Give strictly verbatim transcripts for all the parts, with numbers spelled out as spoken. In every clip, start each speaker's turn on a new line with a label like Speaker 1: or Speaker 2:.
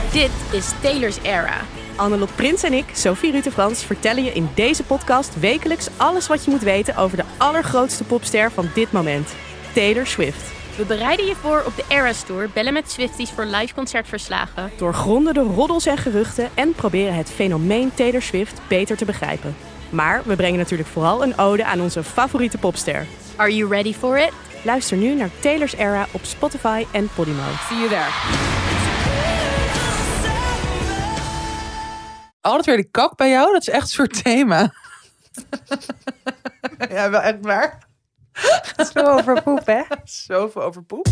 Speaker 1: Dit is Taylor's Era.
Speaker 2: Annelot Prins en ik, Sophie Rutte-Frans, vertellen je in deze podcast wekelijks alles wat je moet weten over de allergrootste popster van dit moment, Taylor Swift.
Speaker 1: We bereiden je voor op de Eras Tour, bellen met Swifties voor live concertverslagen.
Speaker 2: Doorgronden de roddels en geruchten en proberen het fenomeen Taylor Swift beter te begrijpen. Maar we brengen natuurlijk vooral een ode aan onze favoriete popster.
Speaker 1: Are you ready for it?
Speaker 2: Luister nu naar Taylor's Era op Spotify en Podimo.
Speaker 1: See you there.
Speaker 3: Altijd weer die kak bij jou, dat is echt een soort thema. Ja, wel echt waar.
Speaker 2: Zo over poep, hè?
Speaker 3: Zoveel over poep.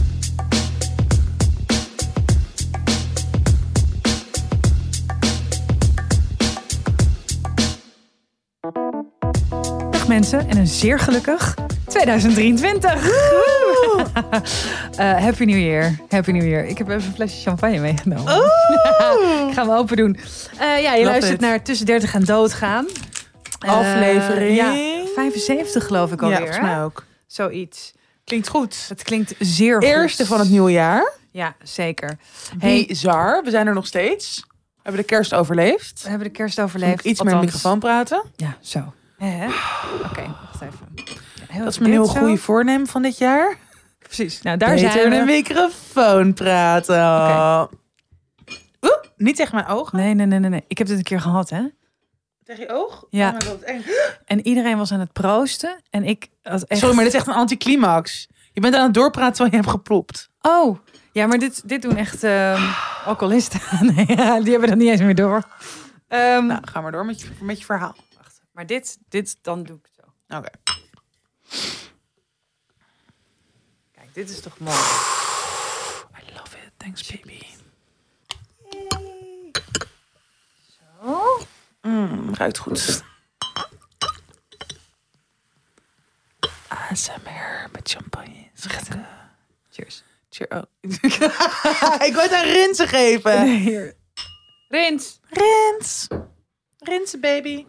Speaker 4: Dag mensen en een zeer gelukkig tweeduizend drieëntwintig. uh, happy New Year. Happy New Year. Ik heb even een flesje champagne meegenomen.
Speaker 3: Oh.
Speaker 4: Ik ga hem open doen. Uh, ja, je
Speaker 3: Love
Speaker 4: luistert
Speaker 3: it.
Speaker 4: naar Tussen dertig en Doodgaan. Uh,
Speaker 3: Aflevering.
Speaker 4: Ja, vijfenzeventig geloof ik
Speaker 3: Ja,
Speaker 4: alweer.
Speaker 3: volgens mij
Speaker 4: hè?
Speaker 3: ook.
Speaker 4: Zoiets.
Speaker 3: Klinkt goed.
Speaker 4: Het klinkt zeer goed.
Speaker 3: Eerste van het nieuwe jaar.
Speaker 4: Ja, zeker. Hey,
Speaker 3: Bizar, we zijn er nog steeds. We hebben de kerst overleefd.
Speaker 4: we hebben de kerst
Speaker 3: Moet
Speaker 4: overleefd.
Speaker 3: ik iets meer in de
Speaker 4: Althans,
Speaker 3: microfoon praten.
Speaker 4: Ja, zo. Oké, okay, wacht even. Ja, heel
Speaker 3: Dat is
Speaker 4: even
Speaker 3: mijn nieuwe
Speaker 4: dit zo.
Speaker 3: goede voornemen van dit jaar.
Speaker 4: Precies. Nou, daar
Speaker 3: Beter
Speaker 4: zijn
Speaker 3: in
Speaker 4: we.
Speaker 3: een microfoon praten.
Speaker 4: Oké.
Speaker 3: Oeh, niet tegen mijn ogen.
Speaker 4: Nee, nee, nee, nee, nee. Ik heb dit een keer gehad, hè?
Speaker 3: Tegen je oog?
Speaker 4: Ja.
Speaker 3: Oh my God, eng.
Speaker 4: En iedereen was aan het proosten. En ik had echt...
Speaker 3: Sorry, maar dit is echt een anticlimax. Je bent aan het doorpraten terwijl je hebt geplopt.
Speaker 4: Oh, ja, maar dit, dit doen echt uh, alcoholisten. Nee, ja, die hebben dat niet eens meer door. Um,
Speaker 3: Nou, ga maar door met je, met je verhaal.
Speaker 4: wacht. Maar dit, dit, dan doe ik het zo.
Speaker 3: Oké.
Speaker 4: Kijk, dit is toch mooi.
Speaker 3: I love it. Thanks, baby.
Speaker 4: Zo.
Speaker 3: Mm, ruikt goed. A S M R met champagne. Echt, uh,
Speaker 4: Cheers.
Speaker 3: cheer. Oh. Ik wil het aan Rinsen geven.
Speaker 4: Nee, hier. Rins.
Speaker 3: Rins. Rinsen, baby.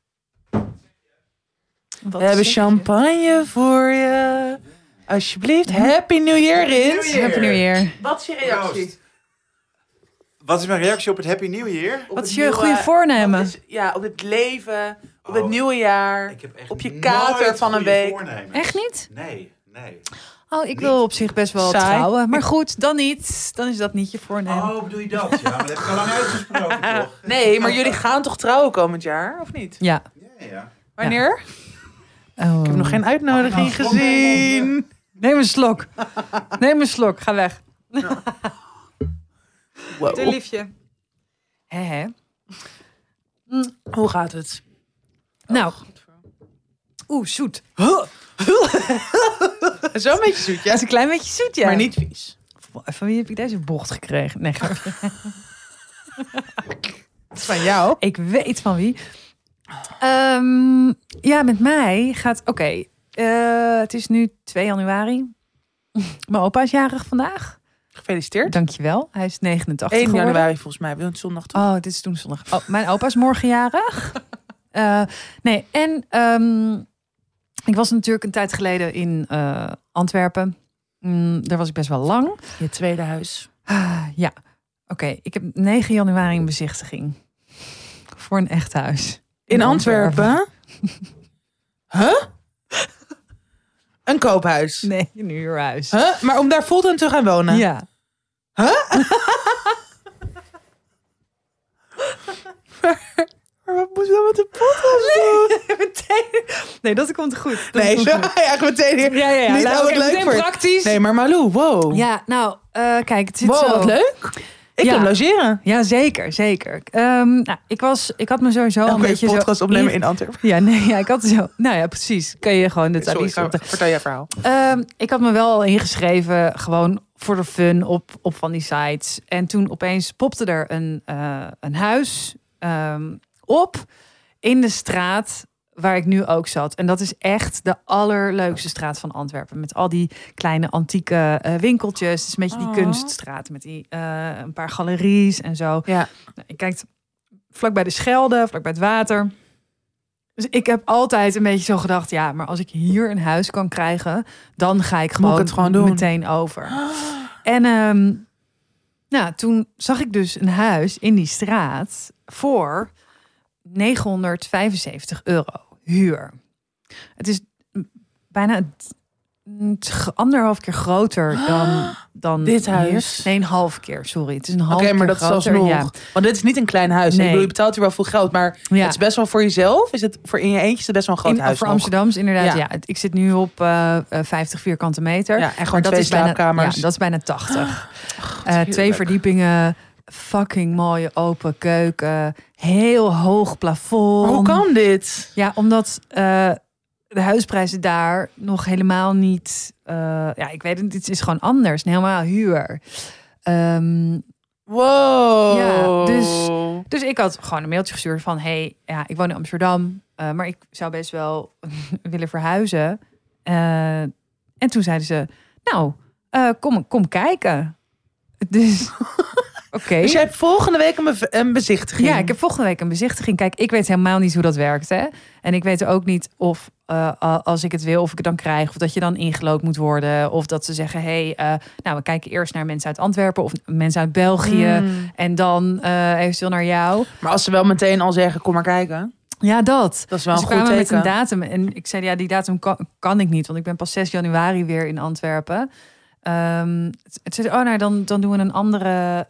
Speaker 4: Wat
Speaker 3: We hebben
Speaker 4: zeg je?
Speaker 3: champagne voor je. Alsjeblieft. Happy New Year, Rins.
Speaker 4: Happy New Year.
Speaker 3: Wat is je reactie?
Speaker 5: Wat is mijn reactie op het Happy New Year?
Speaker 3: Op
Speaker 4: Wat
Speaker 3: het
Speaker 4: is je
Speaker 3: nieuwe-
Speaker 4: goede voornemen?
Speaker 3: wat is- ja, op het leven. Op het
Speaker 5: Oh,
Speaker 3: nieuwe jaar.
Speaker 5: Ik heb echt
Speaker 3: Op je
Speaker 5: nooit
Speaker 3: kater van een
Speaker 5: goede
Speaker 3: week.
Speaker 5: voornemens.
Speaker 4: Echt niet?
Speaker 5: Nee, nee.
Speaker 4: Oh, ik wil op zich best wel
Speaker 3: Saai.
Speaker 4: trouwen. Maar goed, dan niet. Dan is dat niet je voornemen.
Speaker 5: Oh, bedoel je dat? Ja, maar dat heb ik al lang uitgesproken, toch?
Speaker 3: Nee, maar jullie gaan toch trouwen komend jaar, of niet?
Speaker 4: Ja.
Speaker 5: Ja, ja.
Speaker 3: Wanneer?
Speaker 4: Oh.
Speaker 3: Ik heb nog geen uitnodiging
Speaker 5: Oh,
Speaker 3: gezien.
Speaker 4: Neem een slok. Neem een slok. Ga weg.
Speaker 3: Wow.
Speaker 4: Doe liefje. Hè, hè.
Speaker 3: Hoe gaat het?
Speaker 4: Nou. Oeh, zoet.
Speaker 3: Zo een beetje zoet,
Speaker 4: Dat
Speaker 3: ja.
Speaker 4: is een klein beetje zoet, ja.
Speaker 3: Maar niet vies.
Speaker 4: Van wie heb ik deze bocht gekregen? Nee, grapje.
Speaker 3: Het is van jou.
Speaker 4: Ik weet van wie. Ehm, ja, met mij gaat... Oké, eh, het is nu twee januari. Mijn opa is jarig vandaag.
Speaker 3: Gefeliciteerd.
Speaker 4: Dankjewel. Hij is negenentachtig
Speaker 3: één
Speaker 4: geworden.
Speaker 3: januari volgens mij. We doen het zondag toe.
Speaker 4: Oh, dit is toen zondag. Oh, mijn opa is morgen jarig. Uh, nee, en um, ik was natuurlijk een tijd geleden in uh, Antwerpen. Mm, daar was ik best wel lang.
Speaker 3: Je tweede huis.
Speaker 4: Uh, ja, oké. Okay. Ik heb negen januari een bezichtiging. Voor een echt huis.
Speaker 3: In, in Antwerpen? Antwerpen? Huh? Een koophuis?
Speaker 4: Nee, een huurhuis.
Speaker 3: Huh? Maar om daar fulltime te gaan wonen?
Speaker 4: Ja.
Speaker 3: Huh? Maar wat moet je dan met de podcast doen?
Speaker 4: Nee, meteen. Nee, dat komt goed. Dat
Speaker 3: nee,
Speaker 4: komt
Speaker 3: zo,
Speaker 4: goed.
Speaker 3: ja, meteen hier.
Speaker 4: Ja, ja, ja.
Speaker 3: Niet
Speaker 4: Nou,
Speaker 3: wat
Speaker 4: okay,
Speaker 3: leuk
Speaker 4: meteen
Speaker 3: voor je.
Speaker 4: praktisch.
Speaker 3: Nee, maar Malou, wow.
Speaker 4: Ja, nou, uh, kijk, het zit
Speaker 3: wow,
Speaker 4: zo.
Speaker 3: wat leuk. Ik
Speaker 4: Ja.
Speaker 3: kan logeren.
Speaker 4: Ja, zeker, zeker. Um, nou, ik was, ik had me sowieso
Speaker 3: Dan
Speaker 4: een
Speaker 3: kun je
Speaker 4: beetje
Speaker 3: podcast
Speaker 4: zo
Speaker 3: opnemen
Speaker 4: in-
Speaker 3: in Antwerpen.
Speaker 4: Ja, nee, ja, ik had zo. Nou ja, precies. Kan je gewoon de
Speaker 3: Sorry,
Speaker 4: Thalys
Speaker 3: ga,
Speaker 4: op de.
Speaker 3: vertel je verhaal.
Speaker 4: Um, ik had me wel al ingeschreven, gewoon voor de fun op, op van die sites. En toen opeens popte er een, uh, een huis um, op in de straat waar ik nu ook zat. En dat is echt de allerleukste straat van Antwerpen. Met al die kleine antieke uh, winkeltjes. Het is een beetje die
Speaker 3: Oh.
Speaker 4: kunststraat met die uh, een paar galeries en zo.
Speaker 3: Ja.
Speaker 4: Nou, je kijkt vlak bij de Schelde, vlak bij het water. Dus ik heb altijd een beetje zo gedacht, ja, maar als ik hier een huis kan krijgen, dan ga ik
Speaker 3: Moet
Speaker 4: gewoon,
Speaker 3: ik het gewoon doen?
Speaker 4: meteen over. En um, Nou, toen zag ik dus een huis in die straat voor negenhonderdvijfenzeventig euro huur. Het is bijna het, het anderhalf keer groter dan, dan
Speaker 3: dit
Speaker 4: hier.
Speaker 3: huis.
Speaker 4: Nee, een half keer, sorry. Het is een half
Speaker 3: Oké,
Speaker 4: keer
Speaker 3: maar dat is
Speaker 4: groter.
Speaker 3: alsnog.
Speaker 4: Ja.
Speaker 3: Want dit is niet een klein huis.
Speaker 4: Nee.
Speaker 3: Ik bedoel, je betaalt hier wel veel geld, maar
Speaker 4: Ja.
Speaker 3: het is best wel voor jezelf. Is het voor in je eentje is het best wel een groot
Speaker 4: In,
Speaker 3: huis
Speaker 4: voor
Speaker 3: nog.
Speaker 4: Amsterdams inderdaad,
Speaker 3: Ja.
Speaker 4: ja. Het- Ik zit nu op uh, vijftig vierkante meter.
Speaker 3: Ja, en gewoon
Speaker 4: Maar dat
Speaker 3: twee
Speaker 4: is bijna,
Speaker 3: slaapkamers.
Speaker 4: ja, dat is bijna tachtig. Uh,
Speaker 3: heerlijk.
Speaker 4: twee verdiepingen, fucking mooie open keuken, heel hoog plafond.
Speaker 3: Maar hoe kan dit?
Speaker 4: Ja, omdat uh, de huisprijzen daar nog helemaal niet... Uh, ja, ik weet het, het is gewoon anders. Helemaal huur. Um,
Speaker 3: Wow.
Speaker 4: Ja, dus- dus ik had gewoon een mailtje gestuurd van... hey, ja, ik woon in Amsterdam, uh, maar ik zou best wel willen verhuizen. Uh, en toen zeiden ze, nou, uh, kom, kom kijken. Dus, oké.
Speaker 3: Dus jij hebt volgende week een, be- een bezichtiging.
Speaker 4: Ja, ik heb volgende week een bezichtiging. Kijk, ik weet helemaal niet hoe dat werkt, hè. En ik weet ook niet of uh, als ik het wil, of ik het dan krijg, of dat je dan ingelood moet worden, of dat ze zeggen, hey, uh, nou, we kijken eerst naar mensen uit Antwerpen of mensen uit België,
Speaker 3: Mm.
Speaker 4: en dan uh, eventueel naar jou.
Speaker 3: Maar als ze wel meteen al zeggen, kom maar kijken.
Speaker 4: Ja, dat.
Speaker 3: Dat is wel
Speaker 4: Dus
Speaker 3: een
Speaker 4: ze
Speaker 3: goed
Speaker 4: kwamen
Speaker 3: teken.
Speaker 4: met een datum en ik zei, ja, die datum kan, kan ik niet, want ik ben pas zes januari weer in Antwerpen. Um, het zei, oh, nou, dan, dan doen we een andere,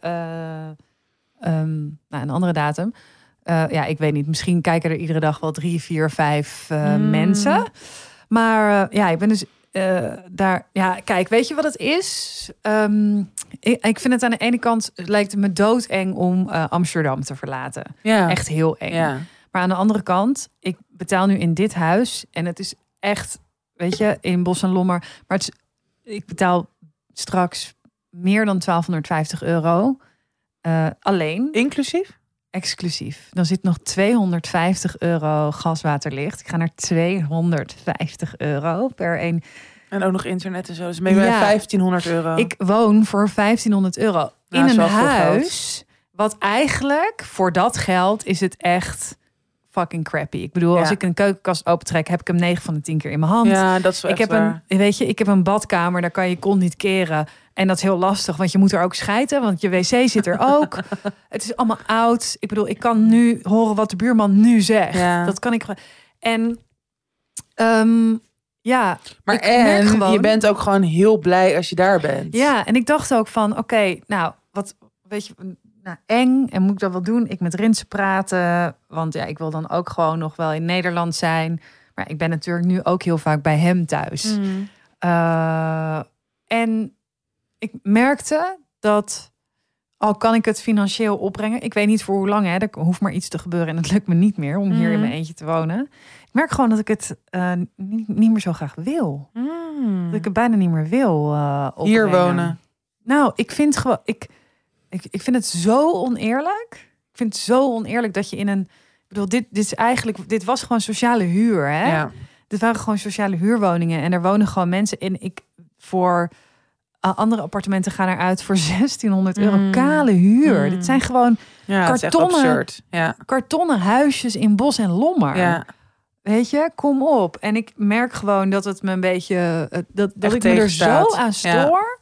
Speaker 4: uh, um, nou, een andere datum. Uh, ja, ik weet niet. Misschien kijken er iedere dag wel drie, vier, vijf uh,
Speaker 3: Mm.
Speaker 4: mensen. Maar uh, ja, ik ben dus uh, daar. Ja, kijk, weet je wat het is? Um, ik, ik vind het aan de ene kant lijkt het me doodeng om uh, Amsterdam te verlaten.
Speaker 3: Ja.
Speaker 4: Echt heel eng.
Speaker 3: Ja.
Speaker 4: Maar aan de andere kant, ik betaal nu in dit huis en het is echt, weet je, in Bos en Lommer. Maar het is, ik betaal straks meer dan twaalfhonderdvijftig euro. Uh, alleen.
Speaker 3: Inclusief?
Speaker 4: Exclusief. Dan zit nog tweehonderdvijftig euro gaswaterlicht. Ik ga naar tweehonderdvijftig euro per één.
Speaker 3: En ook nog internet en zo. Dus ben je bij
Speaker 4: Ja.
Speaker 3: vijftienhonderd euro.
Speaker 4: Ik woon voor vijftienhonderd euro
Speaker 3: Nou,
Speaker 4: in
Speaker 3: is
Speaker 4: een
Speaker 3: wel veel
Speaker 4: huis. Wat eigenlijk voor dat geld is het echt fucking crappy. Ik bedoel,
Speaker 3: Ja.
Speaker 4: als ik een keukenkast opentrek, heb ik hem negen van de tien keer in mijn hand.
Speaker 3: Ja, dat is wel
Speaker 4: Ik
Speaker 3: echt
Speaker 4: heb
Speaker 3: waar.
Speaker 4: een, weet je, ik heb een badkamer, daar kan je kont niet keren. En dat is heel lastig, want je moet er ook schijten, want je wc zit er ook. Het is allemaal oud. Ik bedoel, ik kan nu horen wat de buurman nu zegt.
Speaker 3: Ja.
Speaker 4: Dat kan ik gewoon. En um, ja,
Speaker 3: Maar
Speaker 4: ik merk
Speaker 3: en
Speaker 4: gewoon-
Speaker 3: je bent ook gewoon heel blij als je daar bent.
Speaker 4: ja, en ik dacht ook van, oké, okay, nou, wat, weet je, nou, eng. En moet ik dat wel doen? Ik met Rinse praten, want ja, ik wil dan ook gewoon nog wel in Nederland zijn. Maar ik ben natuurlijk nu ook heel vaak bij hem thuis.
Speaker 3: Mm.
Speaker 4: Uh, en ik merkte dat, al kan ik het financieel opbrengen, ik weet niet voor hoe lang, hè, er hoeft maar iets te gebeuren en het lukt me niet meer om hier in
Speaker 3: Mhm.
Speaker 4: mijn eentje te wonen. Ik merk gewoon dat ik het uh, niet, niet meer zo graag wil.
Speaker 3: Mm.
Speaker 4: Dat ik het bijna niet meer wil uh, opbrengen.
Speaker 3: Hier wonen.
Speaker 4: Nou, ik vind gewoon, ik, ik, ik vind het zo oneerlijk. Ik vind het zo oneerlijk dat je in een, ik bedoel, dit, dit is eigenlijk, dit was gewoon sociale huur, hè?
Speaker 3: Ja.
Speaker 4: Dit waren gewoon sociale huurwoningen en er wonen gewoon mensen in. Ik voor uh, andere appartementen gaan eruit voor zestienhonderd euro
Speaker 3: Mm.
Speaker 4: kale huur.
Speaker 3: Mm.
Speaker 4: Dit zijn gewoon
Speaker 3: Ja, het is echt
Speaker 4: Kartonnen.
Speaker 3: absurd. Ja.
Speaker 4: kartonnen huisjes in Bos en Lommer.
Speaker 3: Ja.
Speaker 4: Weet je, kom op. En ik merk gewoon dat het me een beetje, uh, dat, dat
Speaker 3: Echt
Speaker 4: ik me er
Speaker 3: tegenstaat.
Speaker 4: zo aan stoor.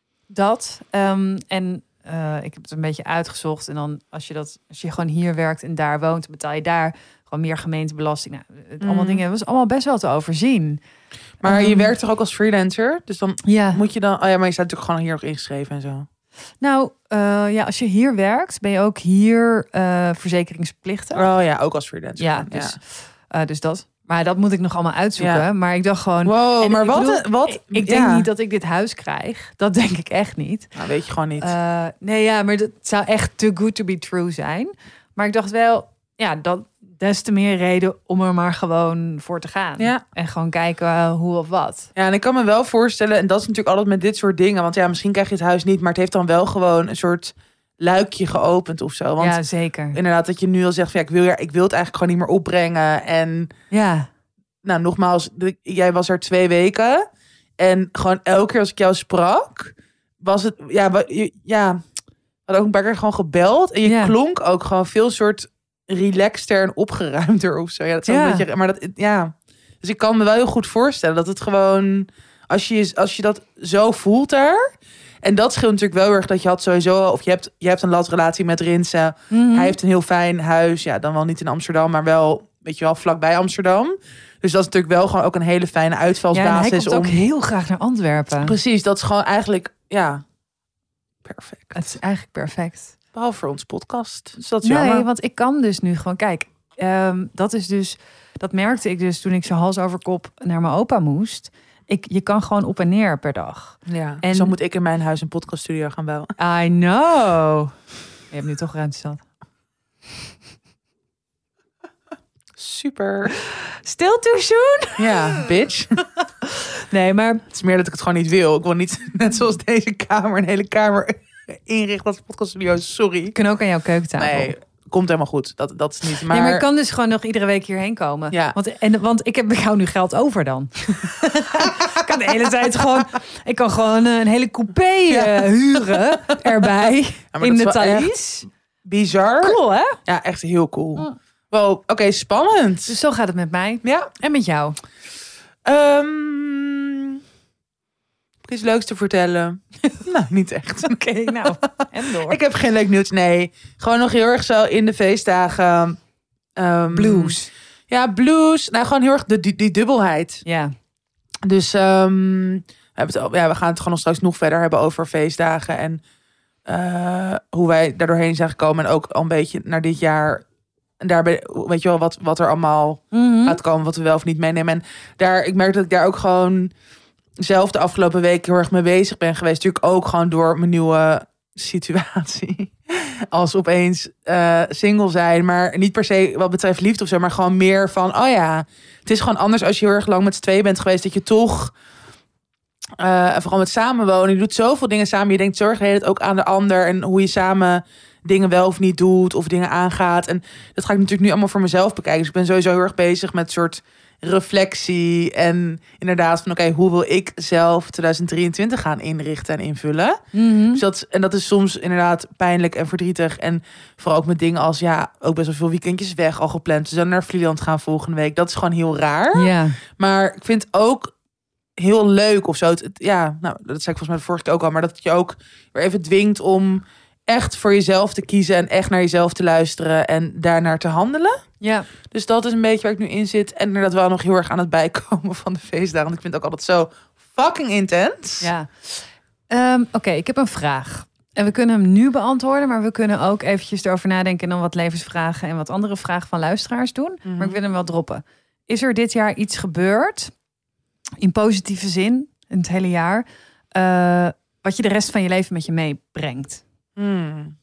Speaker 4: Dat um, en uh, ik heb het een beetje uitgezocht. En dan als je dat, als je gewoon hier werkt en daar woont, dan betaal je daar gewoon meer gemeentebelasting. Nou, het
Speaker 3: Mm.
Speaker 4: allemaal dingen, was allemaal best wel te overzien.
Speaker 3: Maar je
Speaker 4: Um,
Speaker 3: werkt toch ook als freelancer? Dus dan
Speaker 4: Ja.
Speaker 3: moet je dan... Oh ja, maar je staat natuurlijk gewoon hier nog ingeschreven en zo.
Speaker 4: Nou, uh, ja, als je hier werkt, ben je ook hier uh, verzekeringsplichtig.
Speaker 3: Oh ja, ook als freelancer.
Speaker 4: Ja, dus, uh, dus dat. Maar dat moet ik nog allemaal uitzoeken.
Speaker 3: Ja.
Speaker 4: Maar ik dacht gewoon.
Speaker 3: Wow,
Speaker 4: en
Speaker 3: maar
Speaker 4: ik
Speaker 3: wat...
Speaker 4: bedoel,
Speaker 3: wat
Speaker 4: Ik, ik
Speaker 3: ja.
Speaker 4: denk niet dat ik dit huis krijg. Dat denk ik echt niet.
Speaker 3: Nou, weet je gewoon niet.
Speaker 4: Uh, nee, ja, maar dat zou echt too good to be true zijn. Maar ik dacht wel, ja, dat des te meer reden om er maar gewoon voor te gaan.
Speaker 3: Ja.
Speaker 4: En gewoon kijken uh, hoe of wat.
Speaker 3: Ja, en ik kan me wel voorstellen... En dat is natuurlijk altijd met dit soort dingen. Want ja, misschien krijg je het huis niet... Maar het heeft dan wel gewoon een soort luikje geopend of zo. Want
Speaker 4: Ja, zeker.
Speaker 3: inderdaad, dat je nu al zegt... Van, ja, ik, wil, ja, ik wil het eigenlijk gewoon niet meer opbrengen. En
Speaker 4: Ja,
Speaker 3: nou, nogmaals, de- jij was er twee weken. En gewoon elke keer als ik jou sprak... Was het... Ja, wa- je- ja we hadden ook een paar keer gewoon gebeld. En je
Speaker 4: Ja.
Speaker 3: klonk ook gewoon veel soort relaxter en opgeruimder of zo. Ja, dat is
Speaker 4: Ja.
Speaker 3: een beetje... Maar dat... Ja. Dus ik kan me wel heel goed voorstellen dat het gewoon... Als je, als je dat zo voelt daar... En dat scheelt natuurlijk wel heel erg dat je had sowieso... of je hebt, je hebt een latrelatie met Rinse.
Speaker 4: Mm-hmm.
Speaker 3: Hij heeft een heel fijn huis. Ja, dan wel niet in Amsterdam, maar wel, weet je wel, vlakbij Amsterdam. Dus dat is natuurlijk wel gewoon ook een hele fijne
Speaker 4: Ja,
Speaker 3: uitvalsbasis.
Speaker 4: en hij komt
Speaker 3: om...
Speaker 4: ook heel graag naar Antwerpen.
Speaker 3: Precies, dat is gewoon eigenlijk, ja, perfect.
Speaker 4: Het is eigenlijk perfect.
Speaker 3: Behalve voor onze podcast. Dus dat is
Speaker 4: Nee,
Speaker 3: jammer.
Speaker 4: want ik kan dus nu gewoon... Kijk, um, dat is dus... Dat merkte ik dus toen ik zo hals over kop naar mijn opa moest. Ik, je kan gewoon op en neer per dag.
Speaker 3: Ja,
Speaker 4: En-
Speaker 3: zo moet ik in mijn huis een podcaststudio gaan bouwen.
Speaker 4: I know. Je hebt nu toch ruimte zat.
Speaker 3: Super.
Speaker 4: Still too soon?
Speaker 3: Ja, bitch.
Speaker 4: Nee, maar...
Speaker 3: Het is meer dat ik het gewoon niet wil. Ik wil niet, net zoals deze kamer, een hele kamer inrichten als podcaststudio. Sorry.
Speaker 4: Ik kan ook aan jouw keukentafel.
Speaker 3: Nee, komt helemaal goed. Dat, dat is niet. Maar,
Speaker 4: Maar... Ja, maar ik kan dus gewoon nog iedere week hierheen komen.
Speaker 3: Ja.
Speaker 4: Want, en, want ik heb bij jou nu geld over dan. Ik kan de hele tijd gewoon... Ik kan gewoon eh, een hele coupé eh, huren erbij.
Speaker 3: Ja, maar
Speaker 4: in
Speaker 3: dat
Speaker 4: de
Speaker 3: is wel
Speaker 4: Thalys.
Speaker 3: bizar.
Speaker 4: Cool, hè?
Speaker 3: Ja, echt heel cool.
Speaker 4: Mm.
Speaker 3: Wow, oké, spannend.
Speaker 4: Dus zo gaat het met mij.
Speaker 3: Ja.
Speaker 4: En met jou.
Speaker 3: Um, heb ik iets leuks te vertellen? Nou, niet echt.
Speaker 4: Oké, okay, nou. En door.
Speaker 3: Ik heb geen leuk nieuws. Nee, gewoon nog heel erg zo in de feestdagen. Um,
Speaker 4: Blues.
Speaker 3: Ja, blues. Nou, gewoon heel erg de, die, die dubbelheid.
Speaker 4: Ja.
Speaker 3: Dus um, we, hebben het, al- ja, we gaan het gewoon nog straks nog verder hebben over feestdagen. En uh, hoe wij daar doorheen zijn gekomen. En ook al een beetje naar dit jaar. En daarbij, weet je wel, wat, wat er allemaal
Speaker 4: Mm-hmm.
Speaker 3: gaat komen. Wat we wel of niet meenemen. En daar, ik merk dat ik daar ook gewoon zelf de afgelopen week heel erg mee bezig ben geweest. Natuurlijk ook gewoon door mijn nieuwe situatie. Als opeens uh, single zijn. Maar niet per se wat betreft liefde of zo. Maar gewoon meer van, oh ja, het is gewoon anders als je heel erg lang met z'n tweeën bent geweest. Dat je toch, uh, vooral met samenwonen. Je doet zoveel dingen samen. Je denkt zorg het ook aan de ander. En hoe je samen dingen wel of niet doet. Of dingen aangaat. En dat ga ik natuurlijk nu allemaal voor mezelf bekijken. Dus ik ben sowieso heel erg bezig met soort reflectie. En inderdaad van, oké, okay, hoe wil ik zelf twintig drieëntwintig gaan inrichten en invullen?
Speaker 4: Mm-hmm.
Speaker 3: Dus dat, en dat is soms inderdaad pijnlijk en verdrietig. En vooral ook met dingen als, ja, ook best wel veel weekendjes weg al gepland. Dus dan naar Vlieland gaan volgende week. Dat is gewoon heel raar.
Speaker 4: Ja.
Speaker 3: Maar ik vind het ook heel leuk of zo. Het, het- ja, nou, dat zei ik volgens mij de vorige keer ook al. Maar dat het je ook weer even dwingt om echt voor jezelf te kiezen. En echt naar jezelf te luisteren. En daarnaar te handelen.
Speaker 4: Ja.
Speaker 3: Dus dat is een beetje waar ik nu in zit. En inderdaad wel nog heel erg aan het bijkomen van de feestdagen. Want ik vind het ook altijd zo fucking intens.
Speaker 4: Ja. Um, Oké, okay, ik heb een vraag. En we kunnen hem nu beantwoorden, maar we kunnen ook eventjes erover nadenken en dan wat levensvragen en wat andere vragen van luisteraars doen.
Speaker 3: Mhm.
Speaker 4: Maar ik wil hem wel droppen. Is er dit jaar iets gebeurd, in positieve zin, in het hele jaar, uh, wat je de rest van je leven met je meebrengt?
Speaker 3: Hmm.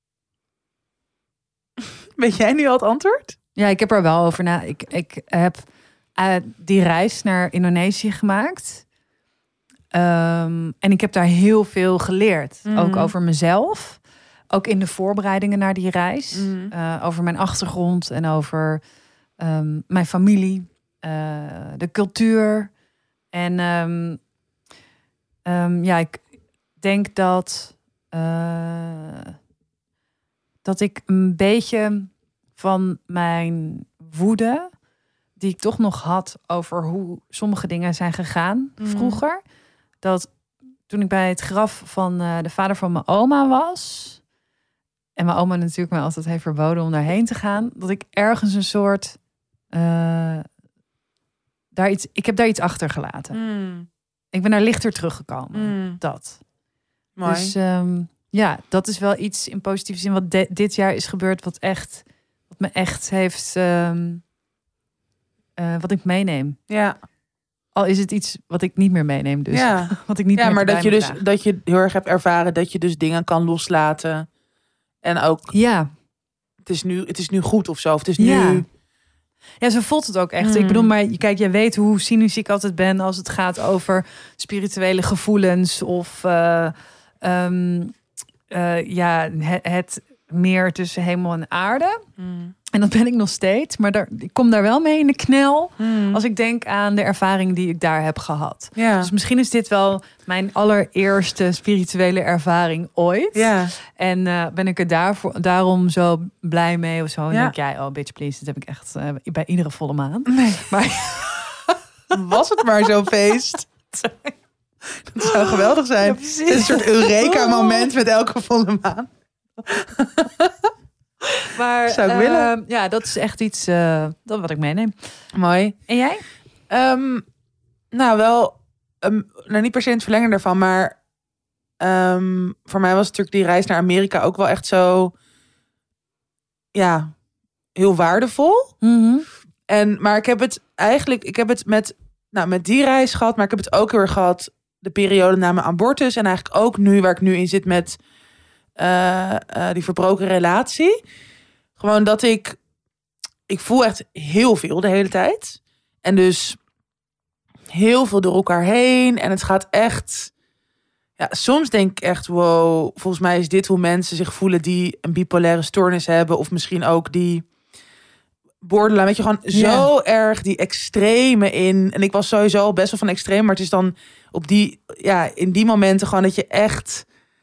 Speaker 3: Weet jij nu al het antwoord?
Speaker 4: Ja, ik heb er wel over na. Ik, ik heb uh, die reis naar Indonesië gemaakt. Um, en ik heb daar heel veel geleerd.
Speaker 3: Mm.
Speaker 4: Ook over mezelf. Ook in de voorbereidingen naar die reis.
Speaker 3: Mm.
Speaker 4: Uh, over mijn achtergrond en over um, mijn familie. Uh, de cultuur. En um, um, ja, ik denk dat... Uh, dat ik een beetje van mijn woede, die ik toch nog had over hoe sommige dingen zijn gegaan
Speaker 3: Mm.
Speaker 4: vroeger, dat toen ik bij het graf van uh, de vader van mijn oma was, en mijn oma natuurlijk mij altijd heeft verboden om daarheen te gaan, dat ik ergens een soort uh, daar iets, ik heb daar iets achtergelaten.
Speaker 3: Mm.
Speaker 4: Ik ben daar lichter teruggekomen.
Speaker 3: Mm.
Speaker 4: Dat.
Speaker 3: Mooi.
Speaker 4: Dus um, ja, dat is wel iets in positieve zin wat de, dit jaar is gebeurd, wat echt, wat me echt heeft, um, uh, wat ik meeneem.
Speaker 3: ja.
Speaker 4: Al is het iets wat ik niet meer meeneem, dus
Speaker 3: Ja.
Speaker 4: wat ik niet
Speaker 3: ja,
Speaker 4: meer
Speaker 3: maar
Speaker 4: bij
Speaker 3: dat je
Speaker 4: me
Speaker 3: dus
Speaker 4: draag.
Speaker 3: dat je heel erg hebt ervaren dat je dus dingen kan loslaten. En ook,
Speaker 4: Ja.
Speaker 3: het is nu, het is nu goed of zo. Of het is
Speaker 4: Ja.
Speaker 3: nu.
Speaker 4: Ja, zo voelt het ook echt.
Speaker 3: Mm.
Speaker 4: Ik bedoel, maar kijk, jij weet hoe cynisch ik altijd ben als het gaat over spirituele gevoelens of uh, um, uh, ja, het, het meer tussen hemel en aarde.
Speaker 3: Mm.
Speaker 4: En dat ben ik nog steeds, maar daar, ik kom daar wel mee in de knel
Speaker 3: Mm.
Speaker 4: als ik denk aan de ervaring die ik daar heb gehad.
Speaker 3: Ja.
Speaker 4: Dus misschien is dit wel mijn allereerste spirituele ervaring ooit.
Speaker 3: Ja.
Speaker 4: En uh, ben ik er daarvoor, daarom zo blij mee of zo. En
Speaker 3: Ja.
Speaker 4: denk jij, oh bitch please, dat heb ik echt uh, bij iedere volle maan.
Speaker 3: Nee.
Speaker 4: Maar
Speaker 3: Was het maar zo'n feest. Dat zou geweldig zijn.
Speaker 4: Ja, precies.
Speaker 3: Een soort Eureka-moment met elke volle maan.
Speaker 4: Maar
Speaker 3: Zou ik
Speaker 4: uh,
Speaker 3: willen.
Speaker 4: Ja, dat is echt iets uh, dat wat ik meeneem.
Speaker 3: Mooi.
Speaker 4: En jij?
Speaker 3: Um, nou, wel... Um, nou, niet per se in het verlengen daarvan, maar... Um, voor mij was natuurlijk die reis naar Amerika ook wel echt zo... Ja, heel waardevol.
Speaker 4: Mm-hmm.
Speaker 3: En, maar ik heb het eigenlijk... Ik heb het met, nou, met die reis gehad, maar ik heb het ook weer gehad... de periode na mijn abortus. En eigenlijk ook nu, waar ik nu in zit met... Uh, uh, die verbroken relatie. Gewoon dat ik... Ik voel echt heel veel de hele tijd. En dus heel veel door elkaar heen. En het gaat echt... Ja, soms denk ik echt, wow, volgens mij is dit hoe mensen zich voelen die een bipolaire stoornis hebben. Of misschien ook die borderline. Weet je, gewoon
Speaker 4: ja.
Speaker 3: zo erg die extreme in. En ik was sowieso al best wel van extreem. Maar het is dan op die, ja, in die momenten gewoon dat je echt...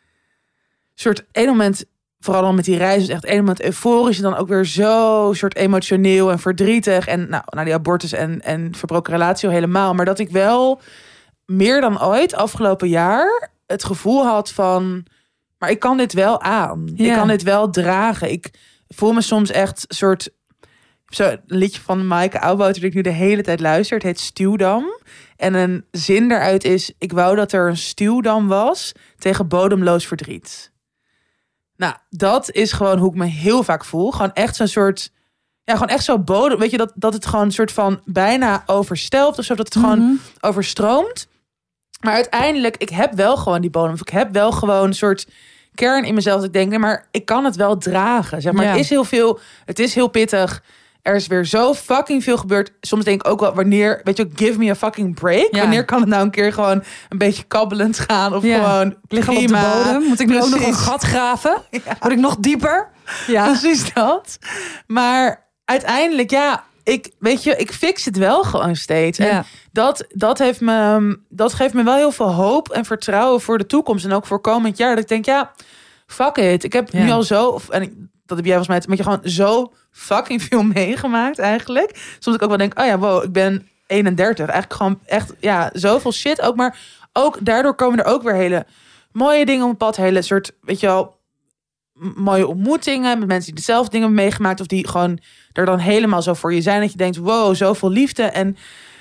Speaker 3: soort één moment, vooral dan met die reis, is echt één moment euforisch en dan ook weer zo soort emotioneel en verdrietig en nou, nou die abortus en en verbroken relatie al helemaal, maar dat ik wel meer dan ooit afgelopen jaar het gevoel had van, maar ik kan dit wel aan,
Speaker 4: ja.
Speaker 3: ik kan dit wel dragen, ik voel me soms echt soort zo'n liedje van Maaike Oudboter dat ik nu de hele tijd luister, het heet Stuwdam. En een zin daaruit is, ik wou dat er een stuwdam was tegen bodemloos verdriet. Nou, dat is gewoon hoe ik me heel vaak voel. Gewoon echt zo'n soort... Ja, gewoon echt zo bodem... Weet je, dat, dat het gewoon een soort van bijna overstelpt of zo. Dat het gewoon
Speaker 4: mm-hmm.
Speaker 3: overstroomt. Maar uiteindelijk, ik heb wel gewoon die bodem. Of ik heb wel gewoon een soort kern in mezelf. Dat ik denk, nee, maar ik kan het wel dragen. Zeg maar,
Speaker 4: ja.
Speaker 3: het is heel veel... Het is heel pittig. Er is weer zo fucking veel gebeurd. Soms denk ik ook wel, wanneer... Weet je, give me a fucking break.
Speaker 4: Ja.
Speaker 3: Wanneer kan het nou een keer gewoon een beetje kabbelend gaan? Of
Speaker 4: ja.
Speaker 3: gewoon
Speaker 4: liggen op de
Speaker 3: prima.
Speaker 4: bodem. Moet ik nu ook nog een
Speaker 3: Precies.
Speaker 4: gat graven?
Speaker 3: Ja.
Speaker 4: Word ik nog dieper? Ja.
Speaker 3: Precies dat. Maar uiteindelijk, ja, ik weet je, ik fix het wel gewoon steeds. En
Speaker 4: Ja.
Speaker 3: dat, dat, heeft me, dat geeft me wel heel veel hoop en vertrouwen voor de toekomst. En ook voor komend jaar. Dat ik denk, ja, fuck it. Ik heb
Speaker 4: Ja.
Speaker 3: nu al zo, of, en ik, dat heb jij volgens mij, met je gewoon zo fucking veel meegemaakt eigenlijk. Soms dat ik ook wel denk, oh ja, wow, ik ben eenendertig. Eigenlijk gewoon echt, ja, zoveel shit ook. Maar ook daardoor komen er ook weer hele mooie dingen op het pad. Hele soort, weet je wel, mooie ontmoetingen met mensen die dezelfde dingen hebben meegemaakt of die gewoon er dan helemaal zo voor je zijn dat je denkt, wow, zoveel liefde. En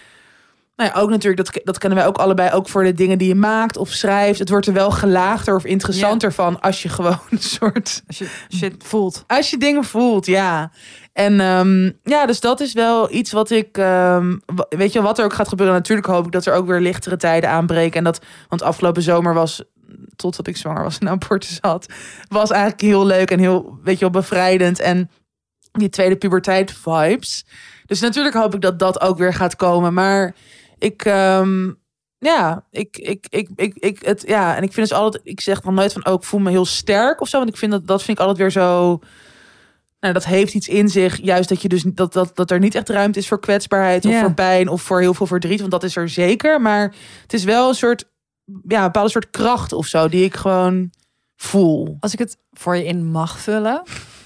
Speaker 3: nou ja, ook natuurlijk, dat, dat kennen wij ook allebei, ook voor de dingen die je maakt of schrijft. Het wordt er wel gelaagder of interessanter ja. van als je gewoon een soort...
Speaker 4: Als je shit voelt.
Speaker 3: Als je dingen voelt, ja. En um, ja, dus dat is wel iets wat ik... Um, weet je wat er ook gaat gebeuren? Natuurlijk hoop ik dat er ook weer lichtere tijden aanbreken. En dat, want afgelopen zomer was, totdat ik zwanger was en abortus had, was eigenlijk heel leuk en heel, weet je wel, bevrijdend. En die tweede puberteit vibes. Dus natuurlijk hoop ik dat dat ook weer gaat komen. Maar ik... Um, Ja, ik, ik, ik, ik, ik, het, ja, en ik vind dus altijd, ik zeg dan nooit van, oh, ik voel me heel sterk of zo, want ik vind dat, dat vind ik altijd weer zo, nou, dat heeft iets in zich, juist dat je dus, dat, dat, dat er niet echt ruimte is voor kwetsbaarheid of
Speaker 4: ja.
Speaker 3: voor pijn of voor heel veel verdriet, want dat is er zeker, maar het is wel een soort, ja, een bepaalde soort kracht of zo, die ik gewoon voel.
Speaker 4: Als ik het voor je in mag vullen,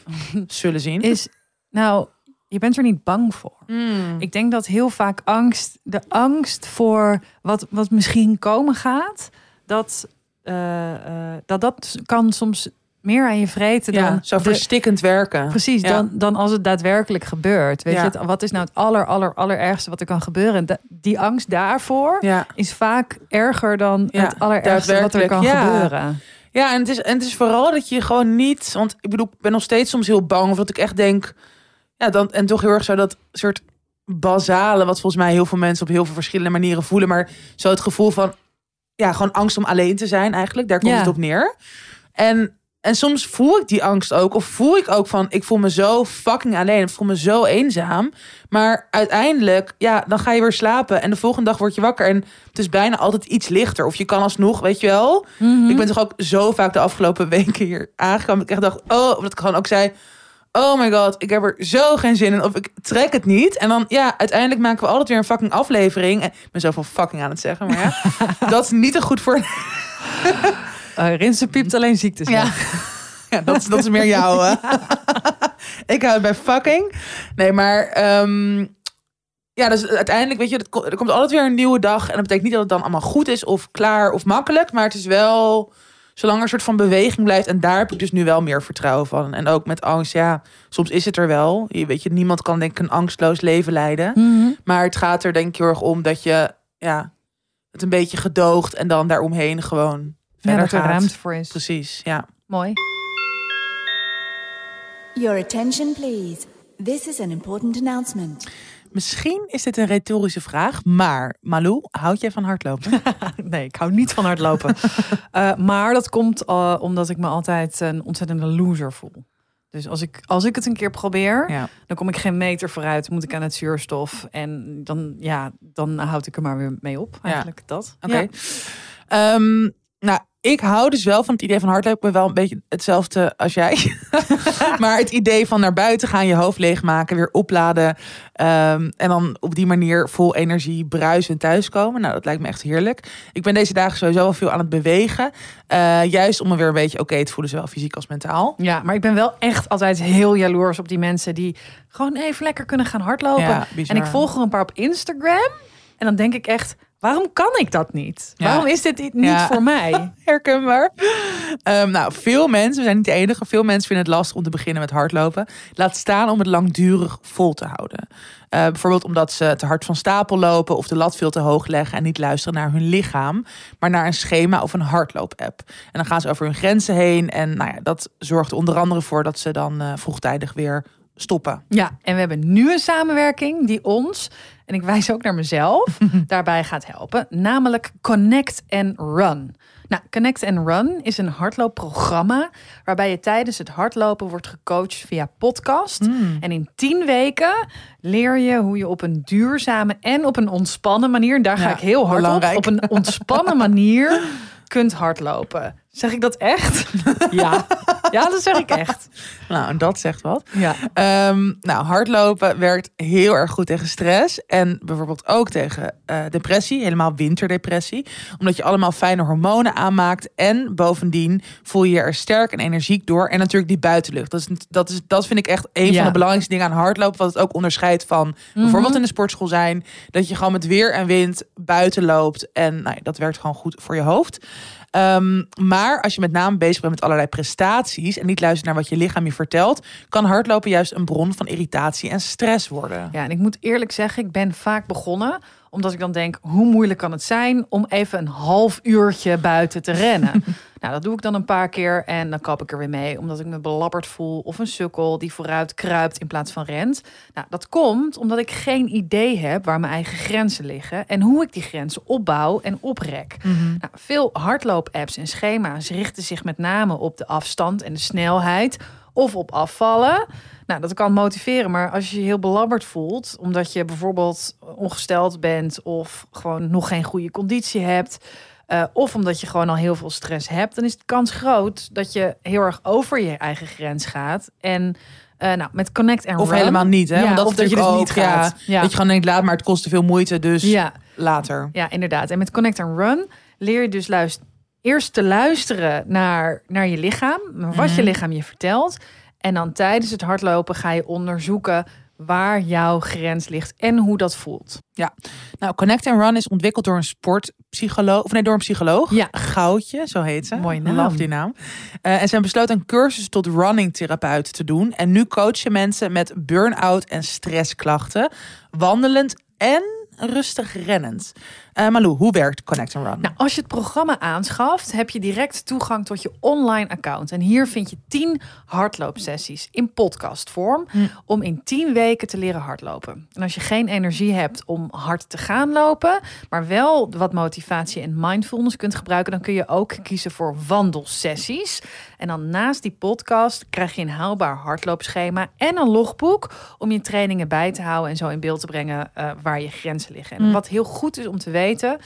Speaker 3: zullen zien,
Speaker 4: is, nou, je bent er niet bang voor.
Speaker 3: Mm.
Speaker 4: Ik denk dat heel vaak angst, de angst voor wat, wat misschien komen gaat, dat, uh, uh, dat dat kan soms meer aan je vreten
Speaker 3: ja,
Speaker 4: dan
Speaker 3: zo
Speaker 4: de,
Speaker 3: verstikkend werken.
Speaker 4: Precies,
Speaker 3: ja.
Speaker 4: dan, dan als het daadwerkelijk gebeurt. Weet
Speaker 3: ja.
Speaker 4: je, het, wat is nou het aller, aller, allerergste wat er kan gebeuren? Da, die angst daarvoor
Speaker 3: ja.
Speaker 4: is vaak erger dan
Speaker 3: ja,
Speaker 4: het allerergste wat er kan
Speaker 3: ja.
Speaker 4: gebeuren.
Speaker 3: Ja, en het, is, en het is vooral dat je gewoon niet, want ik bedoel, ik ben nog steeds soms heel bang, of dat ik echt denk, ja, dan en toch heel erg zo dat soort basale, wat volgens mij heel veel mensen op heel veel verschillende manieren voelen, maar zo het gevoel van, ja, gewoon angst om alleen te zijn eigenlijk, daar komt
Speaker 4: ja.
Speaker 3: het op neer. En en soms voel ik die angst ook, of voel ik ook van, ik voel me zo fucking alleen, ik voel me zo eenzaam. Maar uiteindelijk, ja, dan ga je weer slapen en de volgende dag word je wakker en het is bijna altijd iets lichter. Of je kan alsnog, weet je wel.
Speaker 4: Mm-hmm.
Speaker 3: Ik ben toch ook zo vaak de afgelopen weken hier aangekomen. Ik echt dacht, oh, omdat ik gewoon ook zei, oh my god, ik heb er zo geen zin in. Of ik trek het niet. En dan, ja, uiteindelijk maken we altijd weer een fucking aflevering. En ik ben zoveel fucking aan het zeggen, maar ja. Dat is niet te goed voor...
Speaker 4: Uh, Rinse piept alleen ziektes.
Speaker 3: Ja, ja dat, is, dat is meer jou. Hè? Ik hou het bij fucking. Nee, maar... Um, Ja, dus uiteindelijk, weet je, het ko- er komt altijd weer een nieuwe dag. En dat betekent niet dat het dan allemaal goed is of klaar of makkelijk. Maar het is wel, zolang er een soort van beweging blijft. En daar heb ik dus nu wel meer vertrouwen van. En ook met angst, ja, soms is het er wel. Je weet je, niemand kan denk ik een angstloos leven leiden.
Speaker 4: Mm-hmm.
Speaker 3: Maar het gaat er denk ik heel erg om dat je, ja, het een beetje gedoogt. En dan daaromheen gewoon
Speaker 4: Ja,
Speaker 3: verder
Speaker 4: dat er
Speaker 3: gaat.
Speaker 4: ruimte voor is.
Speaker 3: Precies, ja.
Speaker 4: Mooi.
Speaker 6: Your attention, please. This is an important announcement.
Speaker 3: Misschien is dit een retorische vraag, maar Malou, houd jij van hardlopen?
Speaker 4: Nee, ik hou niet van hardlopen. uh, maar dat komt uh, omdat ik me altijd een ontzettende loser voel. Dus als ik, als ik het een keer probeer,
Speaker 3: Ja.
Speaker 4: dan kom ik geen meter vooruit. Moet ik aan het zuurstof. En dan, ja, dan houd ik er maar weer mee op. Eigenlijk dat.
Speaker 3: Oké.
Speaker 4: Ja.
Speaker 3: Ehm, nou, ik hou dus wel van het idee van hardlopen. Wel een beetje hetzelfde als jij. Maar het idee van naar buiten gaan, je hoofd leegmaken, weer opladen. Um, en dan op die manier vol energie bruisend thuiskomen. Nou, dat lijkt me echt heerlijk. Ik ben deze dagen sowieso wel veel aan het bewegen. Uh, juist om me weer een beetje oké te voelen, zowel fysiek als mentaal.
Speaker 4: Ja, maar ik ben wel echt altijd heel jaloers op die mensen die gewoon even lekker kunnen gaan hardlopen.
Speaker 3: Ja, bizar.
Speaker 4: En ik volg er een paar op Instagram. En dan denk ik echt, waarom kan ik dat niet?
Speaker 3: Ja.
Speaker 4: Waarom is dit niet
Speaker 3: Ja.
Speaker 4: voor mij?
Speaker 3: Herkenbaar. Um, nou, veel mensen, we zijn niet de enige, veel mensen vinden het lastig om te beginnen met hardlopen. Laat staan om het langdurig vol te houden. Uh, bijvoorbeeld omdat ze te hard van stapel lopen of de lat veel te hoog leggen en niet luisteren naar hun lichaam, maar naar een schema of een hardloop-app. En dan gaan ze over hun grenzen heen en nou ja, dat zorgt er onder andere voor dat ze dan uh, vroegtijdig weer stoppen.
Speaker 4: Ja, en we hebben nu een samenwerking die ons, en ik wijs ook naar mezelf, daarbij gaat helpen. Namelijk Connect and Run. Nou, Connect and Run is een hardloopprogramma waarbij je tijdens het hardlopen wordt gecoacht via podcast.
Speaker 3: Mm.
Speaker 4: En in tien weken leer je hoe je op een duurzame en op een ontspannen manier, daar ga
Speaker 3: Ja,
Speaker 4: ik heel hard
Speaker 3: belangrijk.
Speaker 4: op, op een ontspannen manier kunt hardlopen. Zeg ik dat echt? Ja. Ja, dat zeg ik echt.
Speaker 3: Nou, en dat zegt wat.
Speaker 4: Ja.
Speaker 3: Um, nou, hardlopen werkt heel erg goed tegen stress. En bijvoorbeeld ook tegen uh, depressie. Helemaal winterdepressie. Omdat je allemaal fijne hormonen aanmaakt. En bovendien voel je je er sterk en energiek door. En natuurlijk die buitenlucht. Dat, is, dat, is, dat vind ik echt een
Speaker 4: Ja.
Speaker 3: van de belangrijkste dingen aan hardlopen. Wat het ook onderscheidt van
Speaker 4: Mm-hmm.
Speaker 3: bijvoorbeeld in de sportschool zijn. Dat je gewoon met weer en wind buiten loopt. En nou ja, dat werkt gewoon goed voor je hoofd. Um, maar als je met name bezig bent met allerlei prestaties en niet luistert naar wat je lichaam je vertelt, kan hardlopen juist een bron van irritatie en stress worden.
Speaker 4: Ja, en ik moet eerlijk zeggen, ik ben vaak begonnen omdat ik dan denk, hoe moeilijk kan het zijn om even een half uurtje buiten te rennen? Nou, dat doe ik dan een paar keer en dan kap ik er weer mee, omdat ik me belabberd voel of een sukkel die vooruit kruipt in plaats van rent. Nou, dat komt omdat ik geen idee heb waar mijn eigen grenzen liggen en hoe ik die grenzen opbouw en oprek.
Speaker 3: Mm-hmm.
Speaker 4: Nou, veel hardloop-apps en schema's richten zich met name op de afstand en de snelheid of op afvallen. Nou, dat kan motiveren, maar als je je heel belabberd voelt, omdat je bijvoorbeeld ongesteld bent of gewoon nog geen goede conditie hebt, uh, of omdat je gewoon al heel veel stress hebt, dan is de kans groot dat je heel erg over je eigen grens gaat. En uh, nou, met Connect and
Speaker 3: Of
Speaker 4: Run,
Speaker 3: helemaal niet, hè?
Speaker 4: Ja,
Speaker 3: Want dat
Speaker 4: of
Speaker 3: is
Speaker 4: dat je dus
Speaker 3: natuurlijk
Speaker 4: niet
Speaker 3: ook,
Speaker 4: gaat.
Speaker 3: Ja,
Speaker 4: Ja.
Speaker 3: dat je gewoon denkt, laat maar, het kost te veel moeite, dus
Speaker 4: Ja.
Speaker 3: later.
Speaker 4: Ja, inderdaad. En met Connect and Run leer je dus luister, eerst te luisteren naar, naar je lichaam, wat
Speaker 3: Mhm.
Speaker 4: je lichaam je vertelt. En dan tijdens het hardlopen ga je onderzoeken waar jouw grens ligt en hoe dat voelt.
Speaker 3: Nou, Connect and Run is ontwikkeld door een sportpsycholoog, of nee, door een psycholoog.
Speaker 4: Ja.
Speaker 3: Goudje, zo heet ze.
Speaker 4: Mooie naam.
Speaker 3: Love die naam. Uh, en ze hebben besloten een cursus tot running therapeut te doen. En nu coachen mensen met burn-out en stressklachten, wandelend en rustig rennend. Uh, Malou, hoe werkt Connect and Run?
Speaker 4: Nou, als je het programma aanschaft, heb je direct toegang tot je online account. En hier vind je tien hardloopsessies in podcastvorm
Speaker 3: Hm.
Speaker 4: om in tien weken te leren hardlopen. En als je geen energie hebt om hard te gaan lopen, maar wel wat motivatie en mindfulness kunt gebruiken, dan kun je ook kiezen voor wandelsessies. En dan naast die podcast krijg je een haalbaar hardloopschema en een logboek om je trainingen bij te houden en zo in beeld te brengen uh, waar je grenzen liggen. En
Speaker 3: Hm.
Speaker 4: wat heel goed is om te weten,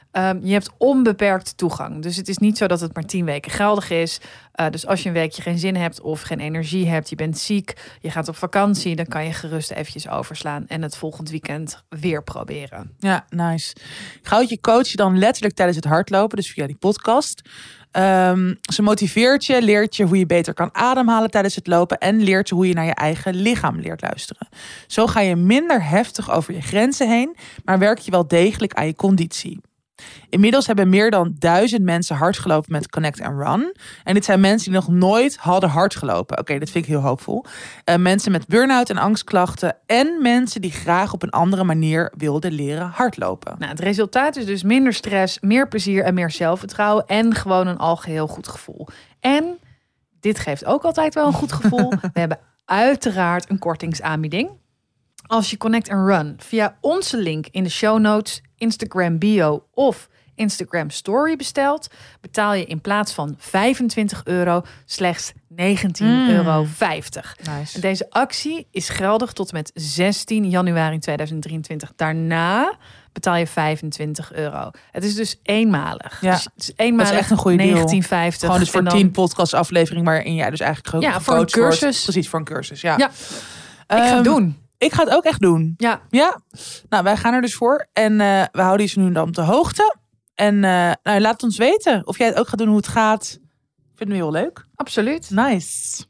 Speaker 4: Um, je hebt onbeperkt toegang. Dus het is niet zo dat het maar tien weken geldig is. Uh, dus als je een weekje geen zin hebt of geen energie hebt, je bent ziek, je gaat op vakantie, dan kan je gerust eventjes overslaan en het volgend weekend weer proberen.
Speaker 3: Ja, nice. Goudje coach je dan letterlijk tijdens het hardlopen, dus via die podcast. Um, ze motiveert je, leert je hoe je beter kan ademhalen tijdens het lopen en leert je hoe je naar je eigen lichaam leert luisteren. Zo ga je minder heftig over je grenzen heen, maar werk je wel degelijk aan je conditie. Inmiddels hebben meer dan duizend mensen hard gelopen met Connect and Run. En dit zijn mensen die nog nooit hadden hard gelopen. Oké, okay, dat vind ik heel hoopvol. Uh, mensen met burn-out en angstklachten. En mensen die graag op een andere manier wilden leren hardlopen.
Speaker 4: Nou, het resultaat is dus minder stress, meer plezier en meer zelfvertrouwen. En gewoon een algeheel goed gevoel. En dit geeft ook altijd wel een goed gevoel. We hebben uiteraard een kortingsaanbieding. Als je Connect and Run via onze link in de show notes, Instagram bio of Instagram story bestelt, betaal je in plaats van vijfentwintig euro slechts negentien euro vijftig.
Speaker 3: Nice.
Speaker 4: En deze actie is geldig tot en met zestien januari tweeduizend drieëntwintig. Daarna betaal je vijfentwintig euro. Het is dus eenmalig.
Speaker 3: Ja,
Speaker 4: dus het is eenmalig.
Speaker 3: Dat is echt een goede deal.
Speaker 4: negentien vijftig.
Speaker 3: Gewoon dus voor
Speaker 4: dan,
Speaker 3: tien podcast aflevering waarin jij dus eigenlijk gewoon
Speaker 4: ja, voor een cursus.
Speaker 3: Wordt. Precies, voor een cursus. Ja.
Speaker 4: Ja. Ik ga het doen.
Speaker 3: Ik ga het ook echt doen.
Speaker 4: Ja.
Speaker 3: Ja. Nou, wij gaan er dus voor. En uh, we houden je nu en dan op de hoogte. En uh, nou, laat ons weten of jij het ook gaat doen, hoe het gaat. Vinden we heel leuk.
Speaker 4: Absoluut.
Speaker 3: Nice.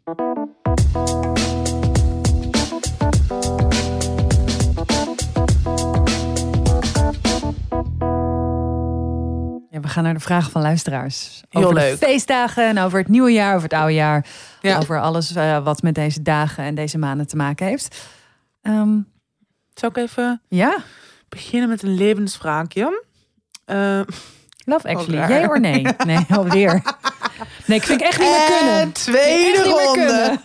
Speaker 4: Ja, we gaan naar de vragen van luisteraars.
Speaker 3: Heel
Speaker 4: over
Speaker 3: leuk.
Speaker 4: De feestdagen en over het nieuwe jaar, over het oude jaar.
Speaker 3: Ja.
Speaker 4: Over alles uh, wat met deze dagen en deze maanden te maken heeft. Um,
Speaker 3: Zal ik even
Speaker 4: ja.
Speaker 3: beginnen met een levensvraagje? Uh,
Speaker 4: Love Actually,
Speaker 3: oh,
Speaker 4: jee of nee? Nee, alweer. Nee, ik vind ik echt niet meer kunnen.
Speaker 3: En tweede ronde.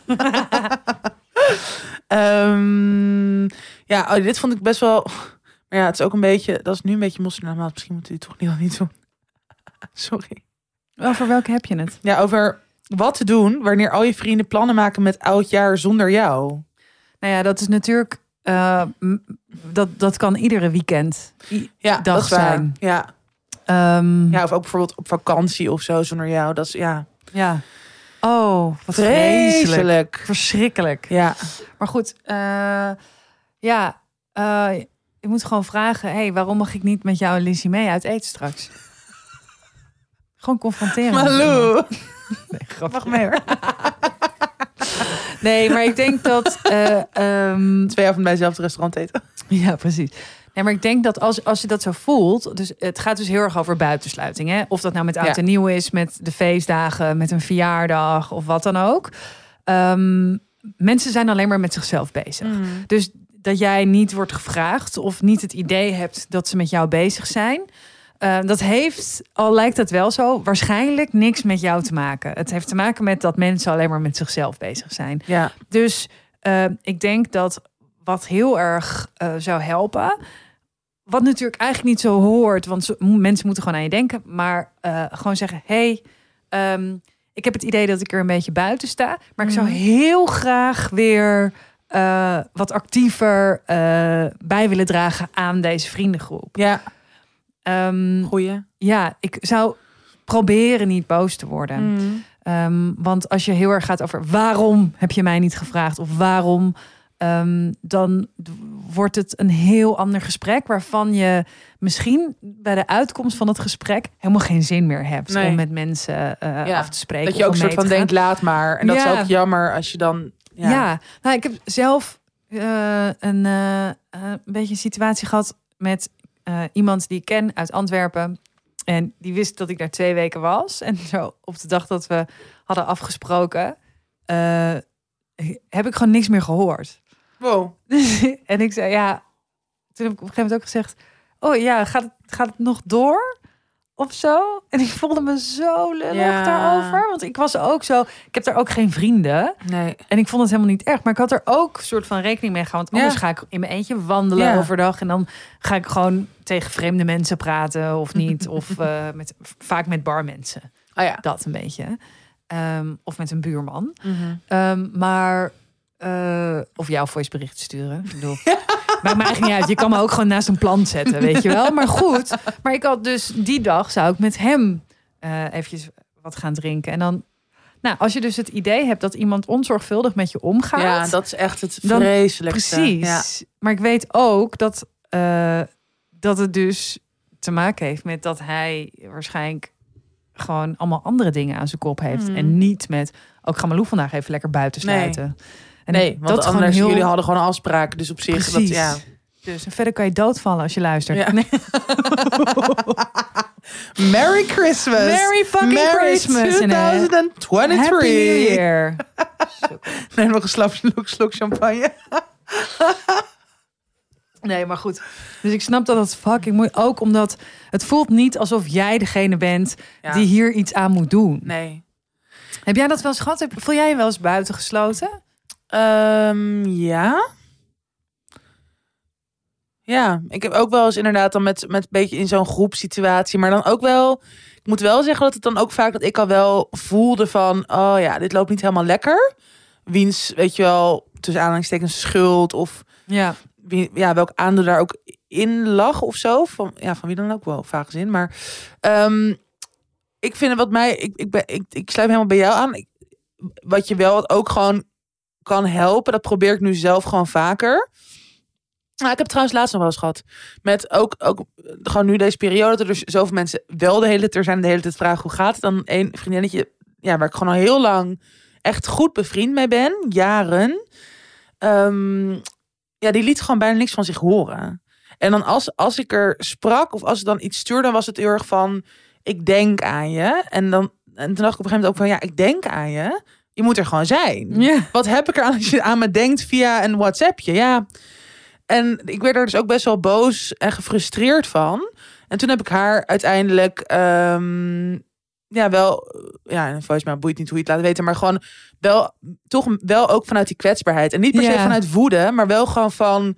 Speaker 3: um, ja, oh, dit vond ik best wel... Maar ja, het is ook een beetje... Dat is nu een beetje moslimmaat. Misschien moeten we die toch niet, niet doen. Sorry.
Speaker 4: Over welke heb je het?
Speaker 3: Ja, over wat te doen wanneer al je vrienden plannen maken met oud jaar zonder jou.
Speaker 4: Nou ja, dat is natuurlijk... Uh, dat, dat kan iedere weekend I-
Speaker 3: ja,
Speaker 4: dag
Speaker 3: dat is waar.
Speaker 4: zijn.
Speaker 3: Ja.
Speaker 4: Um,
Speaker 3: ja, of ook bijvoorbeeld op vakantie of zo zonder jou. Dat is, ja...
Speaker 4: Ja. Oh, wat
Speaker 3: vreselijk.
Speaker 4: vreselijk. Verschrikkelijk.
Speaker 3: Ja.
Speaker 4: Maar goed, uh, ja... Uh, je moet gewoon vragen, hey, waarom mag ik niet met jou en Lizzie mee uit eten straks? Gewoon confronteren.
Speaker 3: Malou.
Speaker 4: Nee, grappig mee hoor. Nee, maar ik denk dat... Uh, um...
Speaker 3: Twee avond bij hetzelfde restaurant eten.
Speaker 4: Ja, precies. Nee, maar ik denk dat als, als je dat zo voelt... Dus het gaat dus heel erg over buitensluiting. Hè? Of dat nou met oud ja. en nieuw is, met de feestdagen, met een verjaardag of wat dan ook. Um, mensen zijn alleen maar met zichzelf bezig. Mm. Dus dat jij niet wordt gevraagd of niet het idee hebt dat ze met jou bezig zijn... Uh, dat heeft, al lijkt het wel zo, waarschijnlijk niks met jou te maken. Het heeft te maken met dat mensen alleen maar met zichzelf bezig zijn.
Speaker 3: Ja.
Speaker 4: Dus uh, ik denk dat wat heel erg uh, zou helpen... wat natuurlijk eigenlijk niet zo hoort... want zo, mensen moeten gewoon aan je denken... maar uh, gewoon zeggen, hey, um, ik heb het idee dat ik er een beetje buiten sta... maar ik zou heel graag weer... Uh, wat actiever uh, bij willen dragen aan deze vriendengroep.
Speaker 3: Ja.
Speaker 4: Um,
Speaker 3: Goeie.
Speaker 4: Ja, ik zou proberen niet boos te worden. Mm. Um, want als je heel erg gaat over waarom heb je mij niet gevraagd of waarom, um, dan wordt het een heel ander gesprek waarvan je misschien bij de uitkomst van het gesprek helemaal geen zin meer hebt nee. om met mensen uh, ja. af te spreken.
Speaker 3: Dat je ook een soort van denkt, laat maar. En dat ja. is ook jammer als je dan...
Speaker 4: Ja, ja. Nou, ik heb zelf uh, een, uh, een beetje een situatie gehad met uh, iemand die ik ken uit Antwerpen. En die wist dat ik daar twee weken was. En zo op de dag dat we hadden afgesproken, uh, heb ik gewoon niks meer gehoord.
Speaker 3: Wow.
Speaker 4: En ik zei, ja, toen heb ik op een gegeven moment ook gezegd, oh ja, gaat het, gaat het nog door? Of zo. En ik voelde me zo lullig ja. daarover. Want ik was ook zo... Ik heb daar ook geen vrienden.
Speaker 3: Nee.
Speaker 4: En ik vond het helemaal niet erg. Maar ik had er ook een soort van rekening mee gehouden. Want anders ja. ga ik in mijn eentje wandelen ja. overdag. En dan ga ik gewoon tegen vreemde mensen praten. Of niet. Of uh, met, vaak met barmensen.
Speaker 3: Oh ja.
Speaker 4: Dat een beetje. Um, of met een buurman.
Speaker 3: Mm-hmm.
Speaker 4: Um, maar... Uh, of jouw voicebericht sturen. Ik bedoel... Maakt me eigenlijk niet uit. Je kan me ook gewoon naast een plant zetten, weet je wel. Maar goed, maar ik had dus die dag zou ik met hem uh, eventjes wat gaan drinken. En dan, nou, als je dus het idee hebt dat iemand onzorgvuldig met je omgaat.
Speaker 3: Ja, dat is echt het vreselijkste.
Speaker 4: Precies.
Speaker 3: Ja.
Speaker 4: Maar ik weet ook dat, uh, dat het dus te maken heeft met dat hij waarschijnlijk gewoon allemaal andere dingen aan zijn kop heeft. Mm. En niet met, ook ga Malou vandaag even lekker buiten sluiten.
Speaker 3: Nee,
Speaker 4: en
Speaker 3: nee want
Speaker 4: dat
Speaker 3: anders,
Speaker 4: heel...
Speaker 3: jullie hadden gewoon afspraken. Dus op zich,
Speaker 4: Precies.
Speaker 3: Dat, ja.
Speaker 4: Dus en verder kan je doodvallen als je luistert.
Speaker 3: Ja.
Speaker 4: Nee.
Speaker 3: Merry Christmas.
Speaker 4: Merry fucking
Speaker 3: Merry
Speaker 4: Christmas.
Speaker 3: twintig tweeëntwintig.
Speaker 4: Happy New Year.
Speaker 3: Neem nog een slap, slok, slok champagne.
Speaker 4: Nee, maar goed. Dus ik snap dat het fucking moeilijk. Ook omdat het voelt niet alsof jij degene bent ja. die hier iets aan moet doen.
Speaker 3: Nee.
Speaker 4: Heb jij dat wel eens gehad? Voel jij je wel eens buitengesloten?
Speaker 3: Um, ja. Ja, ik heb ook wel eens inderdaad dan met, met een beetje in zo'n groepsituatie. Maar dan ook wel, ik moet wel zeggen dat het dan ook vaak dat ik al wel voelde van, oh ja, dit loopt niet helemaal lekker. Wiens, weet je wel, tussen aanhalingstekens schuld of
Speaker 4: ja,
Speaker 3: wie, ja welk aandeel daar ook in lag of zo. Van, ja, van wie dan ook wel, vaak zin. Maar um, ik vind het wat mij, ik, ik, ben, ik, ik sluit helemaal bij jou aan. Ik, wat je wel ook gewoon kan helpen, dat probeer ik nu zelf gewoon vaker. Nou, ik heb trouwens laatst nog wel eens gehad. Met ook, ook gewoon nu deze periode. Dat er dus zoveel mensen wel de hele tijd zijn. De hele tijd vragen hoe gaat het. Dan een vriendinnetje. Ja, waar ik gewoon al heel lang echt goed bevriend mee ben. Jaren. Um, ja, die liet gewoon bijna niks van zich horen. En dan als, als ik er sprak. Of als ik dan iets stuurde. Dan was het heel erg van. Ik denk aan je. En, dan, en toen dacht ik op een gegeven moment ook van. Ja, ik denk aan je. Je moet er gewoon zijn.
Speaker 4: Yeah.
Speaker 3: Wat heb ik er aan als je aan me denkt via een WhatsAppje? Ja. En ik werd er dus ook best wel boos en gefrustreerd van. En toen heb ik haar uiteindelijk... Um, ja, wel... Ja, en volgens mij boeit niet hoe je het laat weten. Maar gewoon wel... Toch wel ook vanuit die kwetsbaarheid. En niet per se
Speaker 4: yeah.
Speaker 3: vanuit woede. Maar wel gewoon van...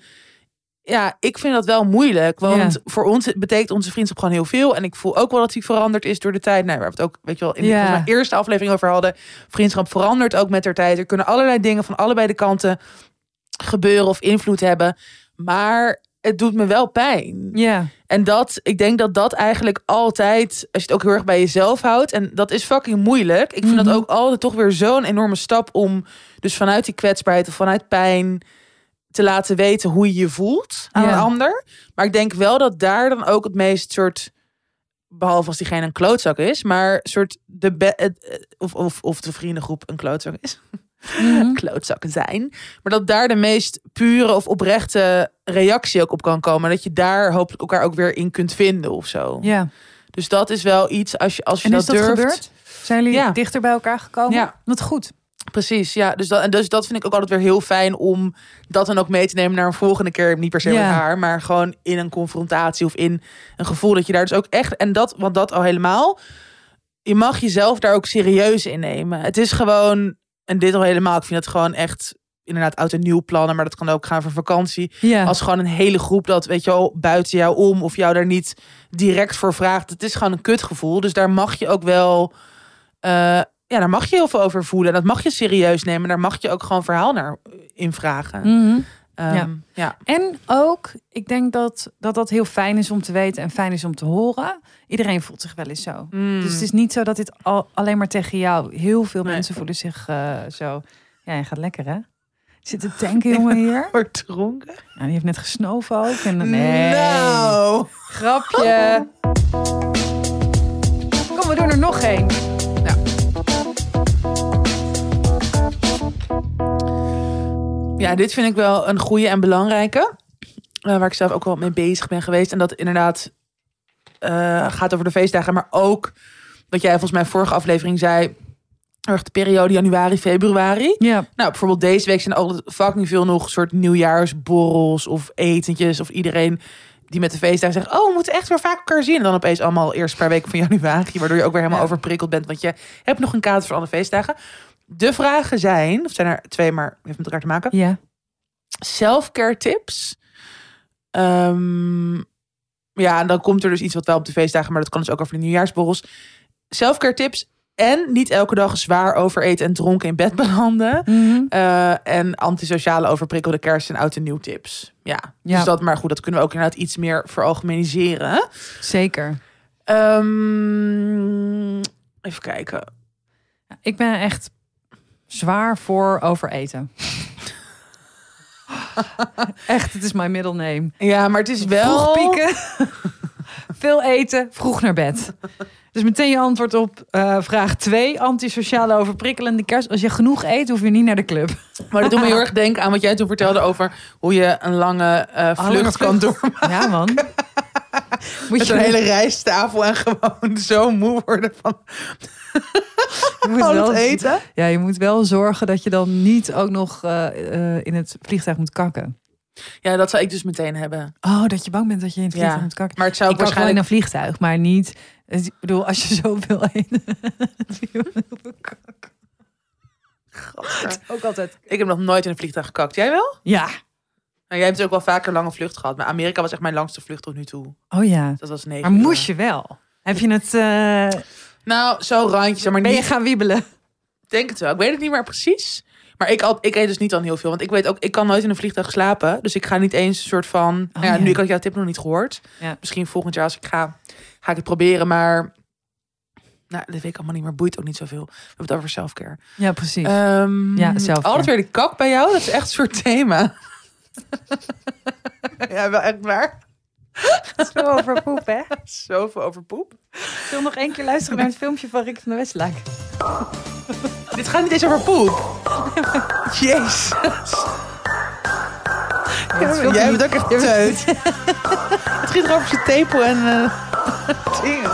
Speaker 3: Ja, ik vind dat wel moeilijk. Want yeah. voor ons betekent onze vriendschap gewoon heel veel. En ik voel ook wel dat die veranderd is door de tijd. Nou, waar we het ook, weet je wel, in
Speaker 4: yeah.
Speaker 3: de mijn eerste aflevering over hadden. Vriendschap verandert ook met de tijd. Er kunnen allerlei dingen van allebei de kanten gebeuren of invloed hebben. Maar het doet me wel pijn.
Speaker 4: Ja.
Speaker 3: En dat, ik denk dat dat eigenlijk altijd, als je het ook heel erg bij jezelf houdt. En dat is fucking moeilijk. Ik vind mm-hmm. dat ook altijd toch weer zo'n enorme stap om dus vanuit die kwetsbaarheid of vanuit pijn te laten weten hoe je je voelt aan ja. een ander. Maar ik denk wel dat daar dan ook het meest soort, behalve als diegene een klootzak is, maar soort de be- of, of, of de vriendengroep een klootzak is. Mm-hmm. Klootzakken zijn. Maar dat daar de meest pure of oprechte reactie ook op kan komen. Dat je daar hopelijk elkaar ook weer in kunt vinden of zo.
Speaker 4: Ja.
Speaker 3: Dus dat is wel iets als je, als je
Speaker 4: en
Speaker 3: dat,
Speaker 4: is dat
Speaker 3: durft.
Speaker 4: Gebeurd? Zijn jullie ja. dichter bij elkaar gekomen?
Speaker 3: Ja.
Speaker 4: Wat goed.
Speaker 3: Precies, ja. Dus dat, en dus dat vind ik ook altijd weer heel fijn om dat dan ook mee te nemen naar een volgende keer. Niet per se ja. met haar, maar gewoon in een confrontatie of in een gevoel dat je daar dus ook echt... En dat, want dat al helemaal... Je mag jezelf daar ook serieus in nemen. Het is gewoon... En dit al helemaal, ik vind het gewoon echt inderdaad oud en nieuw plannen, maar dat kan ook gaan voor vakantie.
Speaker 4: Ja.
Speaker 3: Als gewoon een hele groep dat, weet je wel, buiten jou om of jou daar niet direct voor vraagt. Het is gewoon een kutgevoel. Dus daar mag je ook wel, uh, ja, daar mag je heel veel over voelen. Dat mag je serieus nemen. Daar mag je ook gewoon verhaal naar invragen.
Speaker 4: Mm-hmm.
Speaker 3: Um,
Speaker 4: ja.
Speaker 3: ja.
Speaker 4: En ook, ik denk dat, dat dat heel fijn is om te weten en fijn is om te horen. Iedereen voelt zich wel eens zo.
Speaker 3: Mm.
Speaker 4: Dus het is niet zo dat dit al, alleen maar tegen jou. Heel veel
Speaker 3: nee.
Speaker 4: mensen voelen zich uh, zo. Ja, je gaat lekker, hè? Zit te tanken, jongen, hier.
Speaker 3: Wordt dronken.
Speaker 4: Ja, die heeft net gesnoven ook. En, nee.
Speaker 3: Nou.
Speaker 4: Grapje. Kom, we doen er nog één.
Speaker 3: Nou. Ja, dit vind ik wel een goede en belangrijke. Uh, waar ik zelf ook wel mee bezig ben geweest. En dat inderdaad uh, gaat over de feestdagen. Maar ook wat jij volgens mij vorige aflevering zei. Erg de periode januari, februari.
Speaker 4: Ja.
Speaker 3: Nou, bijvoorbeeld deze week zijn er altijd fucking veel nog soort nieuwjaarsborrels of etentjes. Of iedereen die met de feestdagen zegt, oh, we moeten echt weer vaak elkaar zien. En dan opeens allemaal eerst een paar weken van januari. Waardoor je ook weer helemaal ja. overprikkeld bent. Want je hebt nog een kaart voor alle feestdagen. De vragen zijn, of zijn er twee, maar heeft met elkaar te maken.
Speaker 4: Ja.
Speaker 3: Self-care tips. Um, ja, en dan komt er dus iets wat wel op de feestdagen, maar dat kan dus ook over de nieuwjaarsborrels. Self-care tips En niet elke dag zwaar overeten en dronken in bed belanden.
Speaker 4: Mm-hmm.
Speaker 3: Uh, en antisociale overprikkelde kerst en oud en nieuw tips. Ja,
Speaker 4: Ja.
Speaker 3: dus dat, maar goed, dat kunnen we ook inderdaad iets meer veralgemeniseren.
Speaker 4: Zeker.
Speaker 3: Um, even kijken.
Speaker 4: Ik ben echt zwaar voor overeten. Echt, het is mijn middle name.
Speaker 3: Ja, maar het is wel...
Speaker 4: Vroeg pieken, veel eten, vroeg naar bed. Dus meteen je antwoord op uh, vraag twee. Antisociale overprikkelende kerst. Als je genoeg eet, hoef je niet naar de club.
Speaker 3: Maar dat doet me heel erg denken aan wat jij toen vertelde over hoe je een lange uh, vlucht, vlucht kan doormaken.
Speaker 4: Ja, man.
Speaker 3: Moet Met je een hele rijsttafel en gewoon zo moe worden van
Speaker 4: je moet
Speaker 3: al
Speaker 4: wel
Speaker 3: het eten.
Speaker 4: Ja, je moet wel zorgen dat je dan niet ook nog uh, uh, in het vliegtuig moet kakken.
Speaker 3: Ja, dat zou ik dus meteen hebben.
Speaker 4: Oh, dat je bang bent dat je in het vliegtuig
Speaker 3: ja.
Speaker 4: moet kakken.
Speaker 3: Maar het zou
Speaker 4: ik
Speaker 3: ik waarschijnlijk
Speaker 4: in een vliegtuig, maar niet. Ik bedoel, als je zoveel eet. ook altijd.
Speaker 3: Ik heb nog nooit in een vliegtuig gekakt. Jij wel?
Speaker 4: Ja.
Speaker 3: Nou, jij hebt ook wel vaker lange vlucht gehad. Maar Amerika was echt mijn langste vlucht tot nu toe.
Speaker 4: Oh ja.
Speaker 3: Dat was negen
Speaker 4: Maar
Speaker 3: uur.
Speaker 4: moest je wel? Heb je het... Uh...
Speaker 3: Nou, zo randjes. Maar
Speaker 4: ben
Speaker 3: niet...
Speaker 4: je gaan wiebelen?
Speaker 3: Ik denk het wel. Ik weet het niet meer precies. Maar ik, al, ik eet dus niet dan heel veel. Want ik weet ook, ik kan nooit in een vliegtuig slapen. Dus ik ga niet eens een soort van...
Speaker 4: Oh,
Speaker 3: nou ja,
Speaker 4: ja.
Speaker 3: nu ik had jouw tip nog niet gehoord.
Speaker 4: Ja.
Speaker 3: Misschien volgend jaar als ik ga, ga ik het proberen. Maar nou, dat weet ik allemaal niet meer. Boeit ook niet zoveel. We hebben het over selfcare.
Speaker 4: Ja, precies.
Speaker 3: Um,
Speaker 4: ja, selfcare.
Speaker 3: Altijd weer die kak bij jou. Dat is echt een soort thema. Ja, wel echt waar.
Speaker 4: Zo over poep, hè?
Speaker 3: Zoveel over poep.
Speaker 4: Ik wil nog één keer luisteren naar het filmpje van Rick van der Westlaak.
Speaker 3: Dit gaat niet eens over poep. Jezus. Ja, ja, jij bent ook echt teut. Het ging erover zijn tepel en uh, dingen.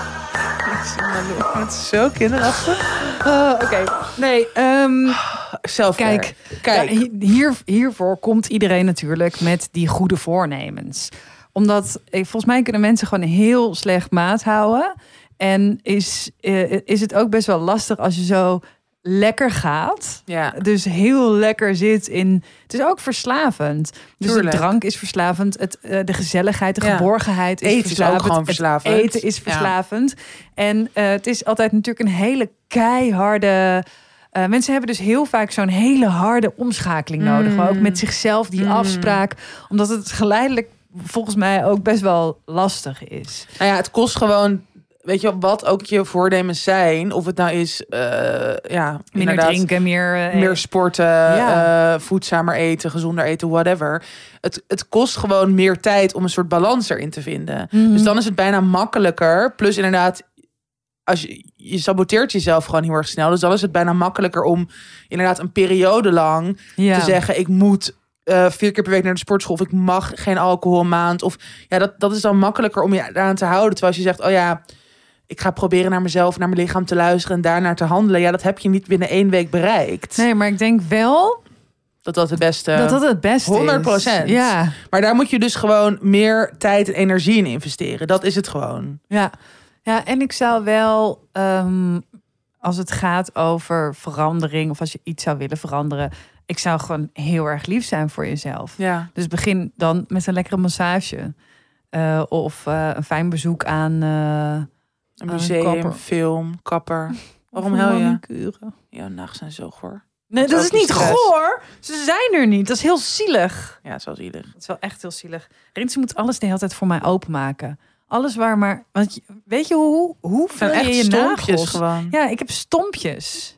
Speaker 3: Het is zo kinderachtig.
Speaker 4: Uh, Oké, okay. nee. Um,
Speaker 3: Selfcare.
Speaker 4: Kijk,
Speaker 3: Kijk.
Speaker 4: Ja, hier, hiervoor komt iedereen natuurlijk met die goede voornemens. Omdat, volgens mij kunnen mensen gewoon heel slecht maat houden. En is, uh, is het ook best wel lastig als je zo lekker gaat.
Speaker 3: Ja.
Speaker 4: Dus heel lekker zit in... Het is ook verslavend. Dus
Speaker 3: Tuurlijk.
Speaker 4: de drank is verslavend. Het, uh, de gezelligheid, de
Speaker 3: ja.
Speaker 4: geborgenheid is
Speaker 3: eten
Speaker 4: verslavend.
Speaker 3: Is ook gewoon verslavend.
Speaker 4: Het eten is verslavend. Ja. En uh, het is altijd natuurlijk een hele keiharde... Uh, mensen hebben dus heel vaak zo'n hele harde omschakeling nodig.
Speaker 3: Mm.
Speaker 4: Ook met zichzelf, die
Speaker 3: mm.
Speaker 4: afspraak. Omdat het geleidelijk volgens mij ook best wel lastig is.
Speaker 3: Nou ja, het kost gewoon... Weet je wat ook je voornemens zijn? Of het nou is, uh, ja,
Speaker 4: minder drinken, meer, uh,
Speaker 3: meer sporten, ja. uh, voedzamer eten, gezonder eten, whatever. Het, het kost gewoon meer tijd om een soort balans erin te vinden.
Speaker 4: Mm-hmm.
Speaker 3: Dus dan is het bijna makkelijker. Plus inderdaad, als je, je saboteert jezelf gewoon heel erg snel. Dus dan is het bijna makkelijker om inderdaad een periode lang ja. te zeggen, ik moet uh, vier keer per week naar de sportschool. Of ik mag geen alcohol een maand. Of ja, dat, dat is dan makkelijker om je eraan te houden. Terwijl als je zegt, oh ja, ik ga proberen naar mezelf, naar mijn lichaam te luisteren en daarnaar te handelen. Ja, dat heb je niet binnen één week bereikt.
Speaker 4: Nee, maar ik denk wel
Speaker 3: dat dat het beste,
Speaker 4: dat dat het beste
Speaker 3: honderd procent.
Speaker 4: Is. Ja.
Speaker 3: Maar daar moet je dus gewoon meer tijd en energie in investeren. Dat is het gewoon.
Speaker 4: Ja, ja en ik zou wel, um, als het gaat over verandering of als je iets zou willen veranderen, ik zou gewoon heel erg lief zijn voor jezelf.
Speaker 3: Ja.
Speaker 4: Dus begin dan met een lekkere massage. Uh, of uh, een fijn bezoek aan... Uh,
Speaker 3: Een museum, kapper. Film, kapper. Waarom huil je?
Speaker 4: Manicure.
Speaker 3: Jouw nachten zijn zo goor.
Speaker 4: Nee, dat, dat is niet stress. Goor. Ze zijn er niet. Dat is heel zielig.
Speaker 3: Ja, het is wel zielig.
Speaker 4: Dat is wel echt heel zielig. Rintje moet alles de hele tijd voor mij openmaken. Alles waar maar... Want weet je hoe, hoe vul je
Speaker 3: echt
Speaker 4: je
Speaker 3: stompjes
Speaker 4: nagels?
Speaker 3: Gewoon.
Speaker 4: Ja, ik heb stompjes.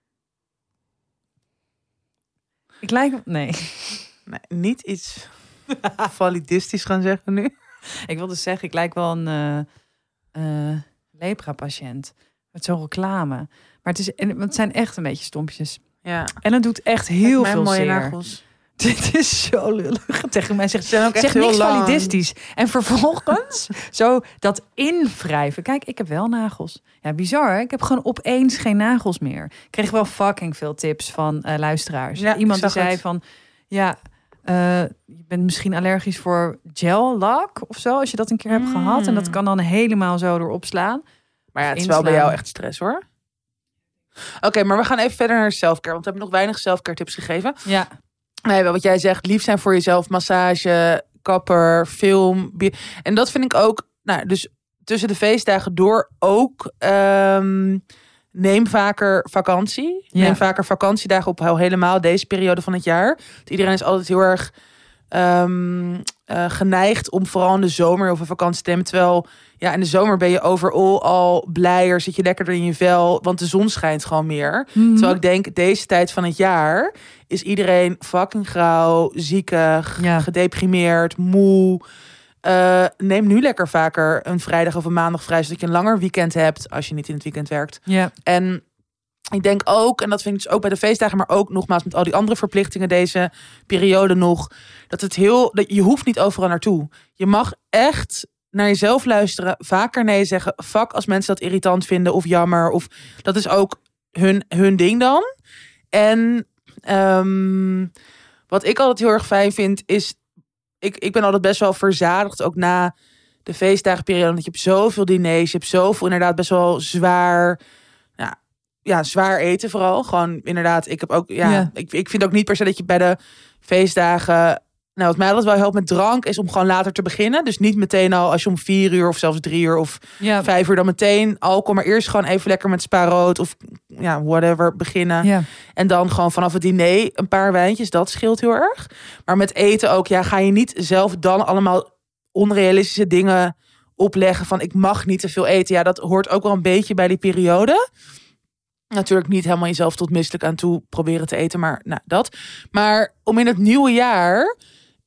Speaker 4: Ik lijk... Nee.
Speaker 3: Nee, niet iets validistisch gaan zeggen nu.
Speaker 4: Ik wilde zeggen, ik lijk wel een... Uh, uh, lepra-patiënt. Met zo'n reclame. Maar het, is, het zijn echt een beetje stompjes.
Speaker 3: Ja.
Speaker 4: En het doet echt heel
Speaker 3: Kijk,
Speaker 4: veel
Speaker 3: mooie
Speaker 4: zeer.
Speaker 3: Nagels.
Speaker 4: Dit is zo lullig. Tegen mij zegt,
Speaker 3: ook echt
Speaker 4: zeg
Speaker 3: heel
Speaker 4: niks
Speaker 3: lang.
Speaker 4: validistisch. En vervolgens zo dat invrijven. Kijk, ik heb wel nagels. Ja, bizar hè? Ik heb gewoon opeens geen nagels meer. Ik kreeg wel fucking veel tips van uh, luisteraars.
Speaker 3: Ja,
Speaker 4: Iemand die zei
Speaker 3: het.
Speaker 4: van... Ja, uh, je bent misschien allergisch voor gel-lak of zo. Als je dat een keer hebt
Speaker 3: Mm.
Speaker 4: gehad. En dat kan dan helemaal zo erop slaan.
Speaker 3: Maar ja, het is
Speaker 4: inslaan.
Speaker 3: wel bij jou echt stress hoor. Oké, okay, maar we gaan even verder naar selfcare. Want we hebben nog weinig selfcare tips gegeven.
Speaker 4: Ja.
Speaker 3: Nee, wat jij zegt, lief zijn voor jezelf, massage, kapper, film. Bier. En dat vind ik ook, nou, dus tussen de feestdagen door ook um, neem vaker vakantie.
Speaker 4: Ja.
Speaker 3: Neem vaker vakantiedagen op al helemaal deze periode van het jaar. Want iedereen is altijd heel erg um, uh, geneigd om vooral in de zomer over vakantie te nemen. Terwijl ja, in de zomer ben je overal al blijer, zit je lekkerder in je vel, want de zon schijnt gewoon meer.
Speaker 4: Mm-hmm.
Speaker 3: Terwijl ik denk, deze tijd van het jaar is iedereen fucking grauw, ziekig,
Speaker 4: Ja.
Speaker 3: gedeprimeerd, moe. Uh, neem nu lekker vaker een vrijdag of een maandag vrij, zodat je een langer weekend hebt als je niet in het weekend werkt.
Speaker 4: Ja.
Speaker 3: En ik denk ook, en dat vind ik dus ook bij de feestdagen, maar ook nogmaals met al die andere verplichtingen deze periode nog, dat het heel, dat je hoeft niet overal naartoe. Je mag echt naar jezelf luisteren, vaker nee zeggen. Fuck als mensen dat irritant vinden of jammer. Of dat is ook hun, hun ding dan. En um, wat ik altijd heel erg fijn vind is, ik, ik ben altijd best wel verzadigd, ook na de feestdagenperiode. Dat je hebt zoveel diners, je hebt zoveel inderdaad best wel zwaar, ja, ja, zwaar eten vooral. Gewoon inderdaad, ik heb ook, ja,
Speaker 4: Ja.
Speaker 3: Ik, ik vind ook niet per se dat je bij de feestdagen. Nou, wat mij altijd wel helpt met drank is om gewoon later te beginnen. Dus niet meteen al als je om vier uur of zelfs drie uur of
Speaker 4: Ja.
Speaker 3: vijf uur dan meteen alcohol. Maar eerst gewoon even lekker met spa rood of ja, whatever beginnen.
Speaker 4: Ja.
Speaker 3: En dan gewoon vanaf het diner een paar wijntjes. Dat scheelt heel erg. Maar met eten ook, ja, ga je niet zelf dan allemaal onrealistische dingen opleggen van ik mag niet te veel eten. Ja, dat hoort ook wel een beetje bij die periode. Natuurlijk niet helemaal jezelf tot misselijk aan toe proberen te eten, maar nou, dat. Maar om in het nieuwe jaar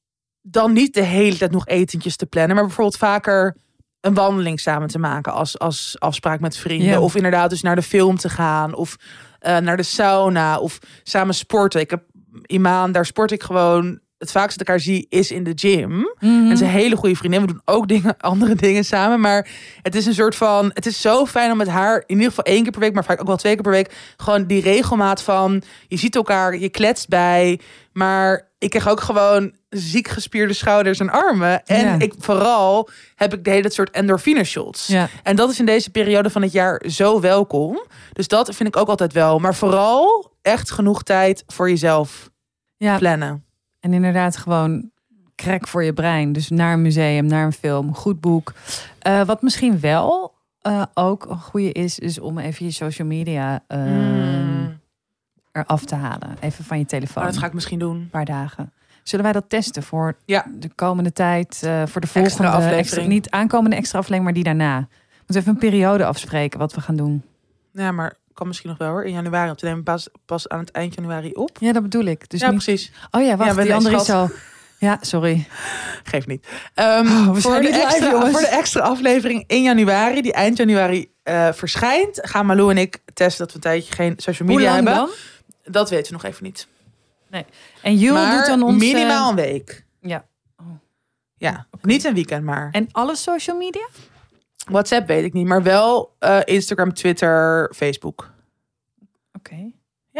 Speaker 3: dan niet de hele tijd nog etentjes te plannen, maar bijvoorbeeld vaker een wandeling samen te maken als, als afspraak met vrienden.
Speaker 4: Ja.
Speaker 3: Of inderdaad dus naar de film te gaan of uh, naar de sauna of samen sporten. Ik heb Imaan, daar sport ik gewoon. Het vaakst dat ik haar zie is in de gym.
Speaker 4: Mm-hmm.
Speaker 3: En ze is een hele goede vriendin. We doen ook dingen, andere dingen samen. Maar het is een soort van, het is zo fijn om met haar in ieder geval één keer per week, maar vaak ook wel twee keer per week, gewoon die regelmaat van je ziet elkaar, je kletst bij. Maar ik krijg ook gewoon ziek gespierde schouders en armen. En
Speaker 4: Ja.
Speaker 3: ik vooral heb ik de hele soort endorfine shots.
Speaker 4: Ja.
Speaker 3: En dat is in deze periode van het jaar zo welkom. Dus dat vind ik ook altijd wel. Maar vooral echt genoeg tijd voor jezelf
Speaker 4: Ja.
Speaker 3: plannen.
Speaker 4: En inderdaad gewoon crack voor je brein. Dus naar een museum, naar een film, een goed boek. Uh, wat misschien wel uh, ook een goede is, is om even je social media uh,
Speaker 3: Mm.
Speaker 4: eraf te halen. Even van je telefoon.
Speaker 3: Oh, dat ga ik misschien doen.
Speaker 4: Een paar dagen. Zullen wij dat testen voor
Speaker 3: Ja.
Speaker 4: de komende tijd? Uh, voor de volgende
Speaker 3: Extra aflevering.
Speaker 4: Extra, niet aankomende extra aflevering, maar die daarna. We moeten even een periode afspreken wat we gaan doen.
Speaker 3: Ja, maar kan misschien nog wel hoor. In januari. Want we nemen pas, pas aan het eind januari op.
Speaker 4: Ja, dat bedoel ik. Dus
Speaker 3: ja,
Speaker 4: niet...
Speaker 3: precies.
Speaker 4: Oh ja, wacht.
Speaker 3: Ja,
Speaker 4: die
Speaker 3: nee,
Speaker 4: andere is
Speaker 3: schat.
Speaker 4: al... Ja, sorry.
Speaker 3: Geeft niet. Um,
Speaker 4: Oh, we
Speaker 3: voor,
Speaker 4: zijn
Speaker 3: de
Speaker 4: niet live,
Speaker 3: extra,
Speaker 4: jongens.
Speaker 3: voor de extra aflevering in januari, die eind januari uh, verschijnt, gaan Malou en ik testen dat we een tijdje geen social
Speaker 4: Hoe
Speaker 3: media
Speaker 4: lang
Speaker 3: hebben.
Speaker 4: dan?
Speaker 3: Dat weten we nog even niet.
Speaker 4: En Jul
Speaker 3: maar
Speaker 4: doet dan ons...
Speaker 3: minimaal
Speaker 4: uh,
Speaker 3: een week.
Speaker 4: Ja.
Speaker 3: Ja, niet een weekend maar.
Speaker 4: En alle social media?
Speaker 3: WhatsApp weet ik niet, maar wel uh, Instagram, Twitter, Facebook.
Speaker 4: Oké. Okay.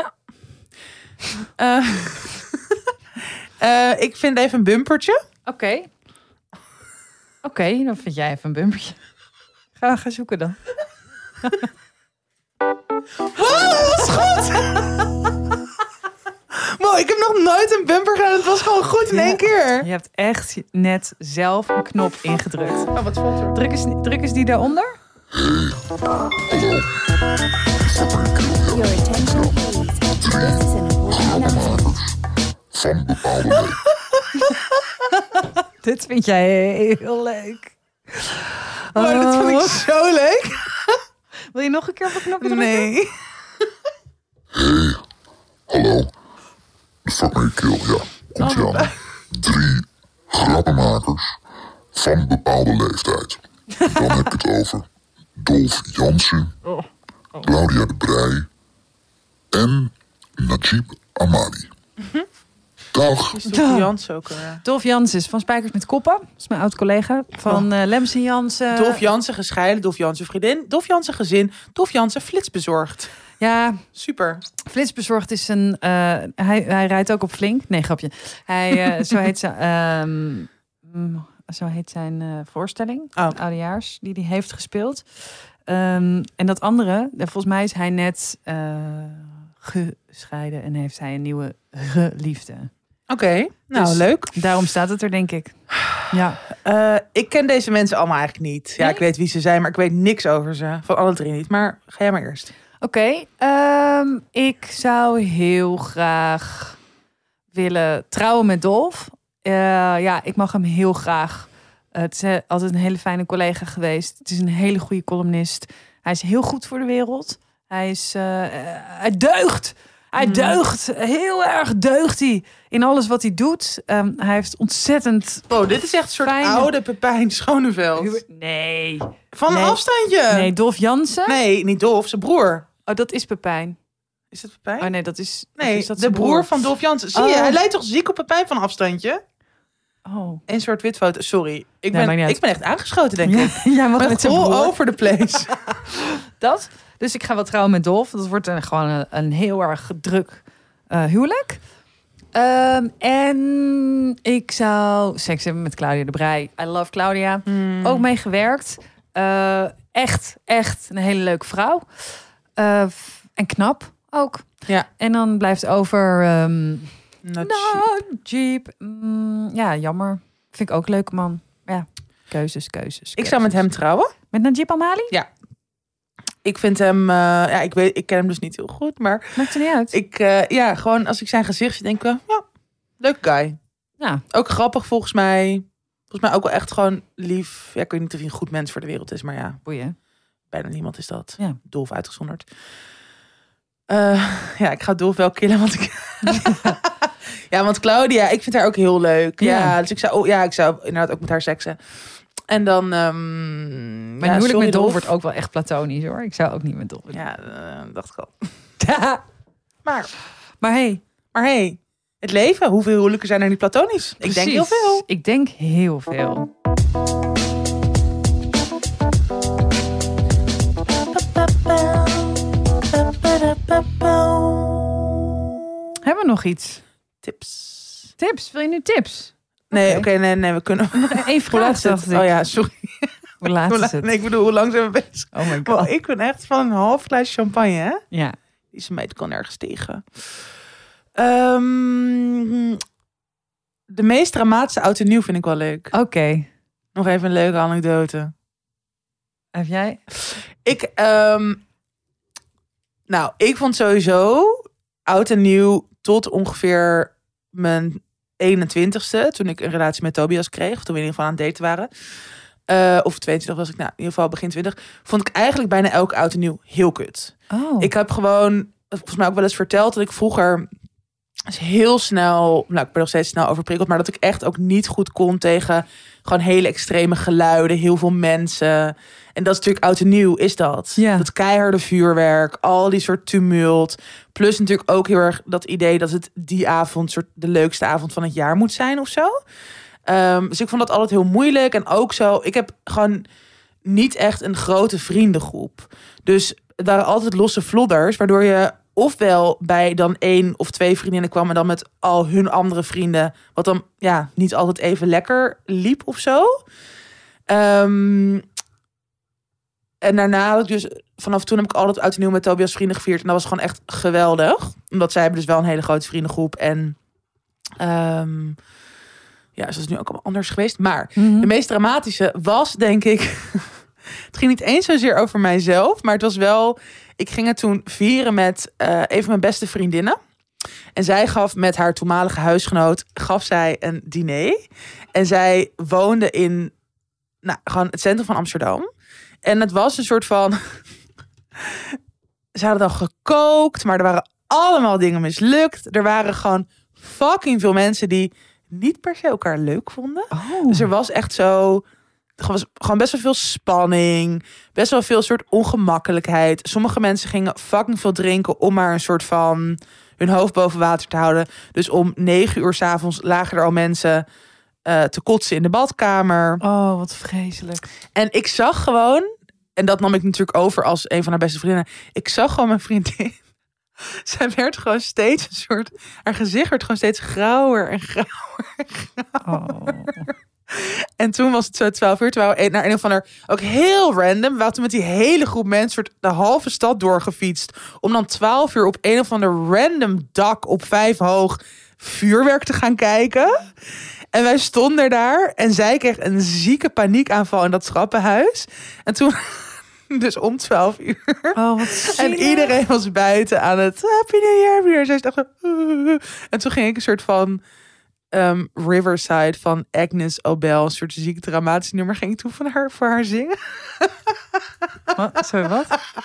Speaker 3: Uh, uh, ik vind even een bumpertje.
Speaker 4: Oké. Okay. Oké, okay, dan vind jij even een bumpertje. Ga, ga zoeken dan.
Speaker 3: Wow, dat was goed! Wow, ik heb nog nooit een bumper gedaan. Het was gewoon goed in
Speaker 4: Ja.
Speaker 3: één keer.
Speaker 4: Je hebt echt net zelf een knop ingedrukt.
Speaker 3: Oh, wat valt er?
Speaker 4: Druk eens, druk eens die daaronder.
Speaker 6: Your attention, please. This is an important announcement.
Speaker 7: Van bepaalde leeftijd.
Speaker 4: Dit vind jij heel leuk.
Speaker 3: Oh, dat vond ik
Speaker 4: Oh.
Speaker 3: zo leuk.
Speaker 4: Wil je nog een keer op een knopje drukken?
Speaker 3: Nee.
Speaker 7: Hallo. Fuck me kill, ja. Komt je aan. Drie grappenmakers van bepaalde leeftijd. Dan heb ik het over Dolf Jansen, Claudia de Breij en Najib Amadi. Dag.
Speaker 3: Is Dolf Jansen ook? Uh...
Speaker 4: Dolf Jansen is van Spijkers met Koppen. Dat is mijn oud-collega. Van uh, Lems en Jansen.
Speaker 3: Dolf Jansen gescheiden, Dolf Jansen vriendin, Dolf Jansen gezin, Dolf Jansen flitsbezorgd.
Speaker 4: Ja,
Speaker 3: Super.
Speaker 4: Flitsbezorgd is een... Uh, hij, hij rijdt ook op Flink. Nee, grapje. Hij, uh, zo heet zijn... Um, mm, zo heet zijn uh, voorstelling.
Speaker 3: Oh.
Speaker 4: Oudejaars. Die hij heeft gespeeld. Um, en dat andere... Volgens mij is hij net uh, gescheiden. En heeft hij een nieuwe geliefde.
Speaker 3: Oké, okay, nou
Speaker 4: Dus-
Speaker 3: leuk.
Speaker 4: Daarom staat het er, denk ik. Ja.
Speaker 3: Uh, ik ken deze mensen allemaal eigenlijk niet. Ja,
Speaker 4: Nee?
Speaker 3: ik weet wie ze zijn, maar ik weet niks over ze. Van alle drie niet. Maar ga jij maar eerst.
Speaker 4: Oké, okay, um, ik zou heel graag willen trouwen met Dolf. Uh, ja, ik mag hem heel graag. Uh, het is altijd een hele fijne collega geweest. Het is een hele goede columnist. Hij is heel goed voor de wereld. Hij is, uh, uh, hij deugt. Hij mm. deugt. Heel erg deugt hij in alles wat hij doet. Um, hij heeft ontzettend.
Speaker 3: Oh, dit is echt een soort fijne... oude Pepijn Schoneveld.
Speaker 4: Nee.
Speaker 3: Van
Speaker 4: nee.
Speaker 3: een afstandje.
Speaker 4: Nee, Dolf Jansen.
Speaker 3: Nee, niet Dolf, zijn broer.
Speaker 4: Oh, dat is Pepijn.
Speaker 3: Is het Pepijn?
Speaker 4: Oh nee, dat is.
Speaker 3: Nee,
Speaker 4: is dat
Speaker 3: de broer?
Speaker 4: broer
Speaker 3: van Dolf Jansen. Zie
Speaker 4: oh.
Speaker 3: je, hij lijkt toch ziek op Pepijn van een afstandje?
Speaker 4: Oh.
Speaker 3: Een soort wit foto. Sorry, ik
Speaker 4: nee,
Speaker 3: ben, ik ben echt aangeschoten, denk ik.
Speaker 4: Ja, jij mag met
Speaker 3: all
Speaker 4: broer.
Speaker 3: over the place.
Speaker 4: Dat. Dus ik ga wel trouwen met Dolf. Dat wordt een, gewoon een, een heel erg druk uh, huwelijk. Um, en ik zou seks hebben met Claudia de Breij. I love Claudia.
Speaker 3: Hmm.
Speaker 4: Ook mee gewerkt. Uh, echt, echt een hele leuke vrouw. Uh, en knap ook.
Speaker 3: Ja.
Speaker 4: En dan blijft over... Um,
Speaker 3: Not
Speaker 4: nou, Jeep. Mm, ja, jammer. Vind ik ook een leuke man. Ja, keuzes, keuzes. keuzes.
Speaker 3: Ik zou met hem trouwen.
Speaker 4: Met Najib Amali?
Speaker 3: Ja. Ik vind hem... Uh, ja, ik, weet, ik ken hem dus niet heel goed, maar...
Speaker 4: Maakt er niet uit.
Speaker 3: Ik, uh, ja, gewoon als ik zijn gezicht zie, denk ik... Uh, ja, leuk guy.
Speaker 4: Ja.
Speaker 3: Ook grappig volgens mij. Volgens mij ook wel echt gewoon lief. Ja, ik weet niet of hij een goed mens voor de wereld is, maar ja.
Speaker 4: Boeien.
Speaker 3: Bijna niemand is dat.
Speaker 4: Ja.
Speaker 3: Dolf uitgezonderd. Uh, ja, ik ga Dolf wel killen, want ik... ja, want Claudia, ik vind haar ook heel leuk. Ja, ja dus ik zou, oh, ja, ik zou inderdaad ook met haar seksen. En dan... Um,
Speaker 4: Mijn
Speaker 3: ja,
Speaker 4: huwelijk met Dolf
Speaker 3: Dolf
Speaker 4: wordt ook wel echt platonisch, hoor. Ik zou ook niet met Dolf.
Speaker 3: Ja, uh, dacht ik al.
Speaker 4: maar, maar hey.
Speaker 3: Maar hey, het leven. Hoeveel huwelijken zijn er niet platonisch?
Speaker 4: Precies.
Speaker 3: Ik denk heel veel.
Speaker 4: Ik denk heel veel. Hebben we nog iets?
Speaker 3: Tips.
Speaker 4: Tips? Wil je nu tips?
Speaker 3: Nee, oké,
Speaker 4: okay.
Speaker 3: okay, nee, nee, we kunnen...
Speaker 4: Nog één vraag.
Speaker 3: Hoe oh ja, sorry.
Speaker 4: Hoe laat is het?
Speaker 3: Nee, ik bedoel, hoe lang zijn we bezig?
Speaker 4: Oh my god.
Speaker 3: Oh, ik ben echt van een half glaasje champagne, hè?
Speaker 4: Ja.
Speaker 3: Die meid kan nergens tegen. Um, de meest dramatische oud en nieuw vind ik wel leuk.
Speaker 4: Oké. Okay.
Speaker 3: Nog even een leuke anekdote.
Speaker 4: Heb jij?
Speaker 3: Ik, um, nou, ik vond sowieso oud en nieuw tot ongeveer mijn eenentwintigste, toen ik een relatie met Tobias kreeg, of toen we in ieder geval aan het daten waren. Uh, of tweeëntwintig was ik, nou, in ieder geval begin twintig. Vond ik eigenlijk bijna elke oud en nieuw heel kut.
Speaker 4: Oh.
Speaker 3: Ik heb gewoon, volgens mij ook wel eens verteld, dat ik vroeger heel snel, nou, ik ben nog steeds snel overprikkeld, maar dat ik echt ook niet goed kon tegen gewoon hele extreme geluiden, heel veel mensen. En dat is natuurlijk oud en nieuw, is dat.
Speaker 4: Ja.
Speaker 3: Dat keiharde vuurwerk, al die soort tumult. Plus natuurlijk ook heel erg dat idee dat het die avond soort de leukste avond van het jaar moet zijn of zo. Um, dus ik vond dat altijd heel moeilijk. En ook zo, ik heb gewoon niet echt een grote vriendengroep. Dus het waren altijd losse vlodders, waardoor je ofwel bij dan één of twee vriendinnen kwam en dan met al hun andere vrienden, wat dan ja niet altijd even lekker liep of zo. Um, en daarna had ik dus vanaf toen heb ik altijd oud en nieuw met Tobias vrienden gevierd en dat was gewoon echt geweldig, omdat zij hebben dus wel een hele grote vriendengroep en um, ja, dus dat is nu ook allemaal anders geweest. Maar mm-hmm. de meest dramatische was, denk ik, het ging niet eens zozeer over mijzelf, maar het was wel, ik ging het toen vieren met uh, een van mijn beste vriendinnen. En zij gaf met haar toenmalige huisgenoot, gaf zij een diner. En zij woonde in, nou, gewoon het centrum van Amsterdam. En het was een soort van, ze hadden dan gekookt, maar er waren allemaal dingen mislukt. Er waren gewoon fucking veel mensen die niet per se elkaar leuk vonden.
Speaker 4: Oh.
Speaker 3: Dus er was echt zo, er was gewoon best wel veel spanning, best wel veel soort ongemakkelijkheid. Sommige mensen gingen fucking veel drinken om maar een soort van hun hoofd boven water te houden. Dus om negen uur 's avonds lagen er al mensen uh, te kotsen in de badkamer.
Speaker 4: Oh, wat vreselijk.
Speaker 3: En ik zag gewoon, en dat nam ik natuurlijk over als een van haar beste vriendinnen. Ik zag gewoon mijn vriendin. Zij werd gewoon steeds een soort, haar gezicht werd gewoon steeds grauwer en grauwer en grauwer. Oh. En toen was het zo twaalf uur, terwijl we naar een of ander, ook heel random, we waren toen met die hele groep mensen soort de halve stad doorgefietst, om dan twaalf uur op een of ander random dak op vijf hoog vuurwerk te gaan kijken. En wij stonden daar en zij kreeg een zieke paniekaanval in dat trappenhuis. En toen, Dus om twaalf uur.
Speaker 4: Oh, wat
Speaker 3: En iedereen was buiten aan het Happy New Year, Happy New Year. Zij dacht, uh. En toen ging ik een soort van um, Riverside van Agnes Obel, een soort ziek dramatisch nummer, ging ik toen van haar voor haar zingen.
Speaker 4: Wat? Sorry, wat?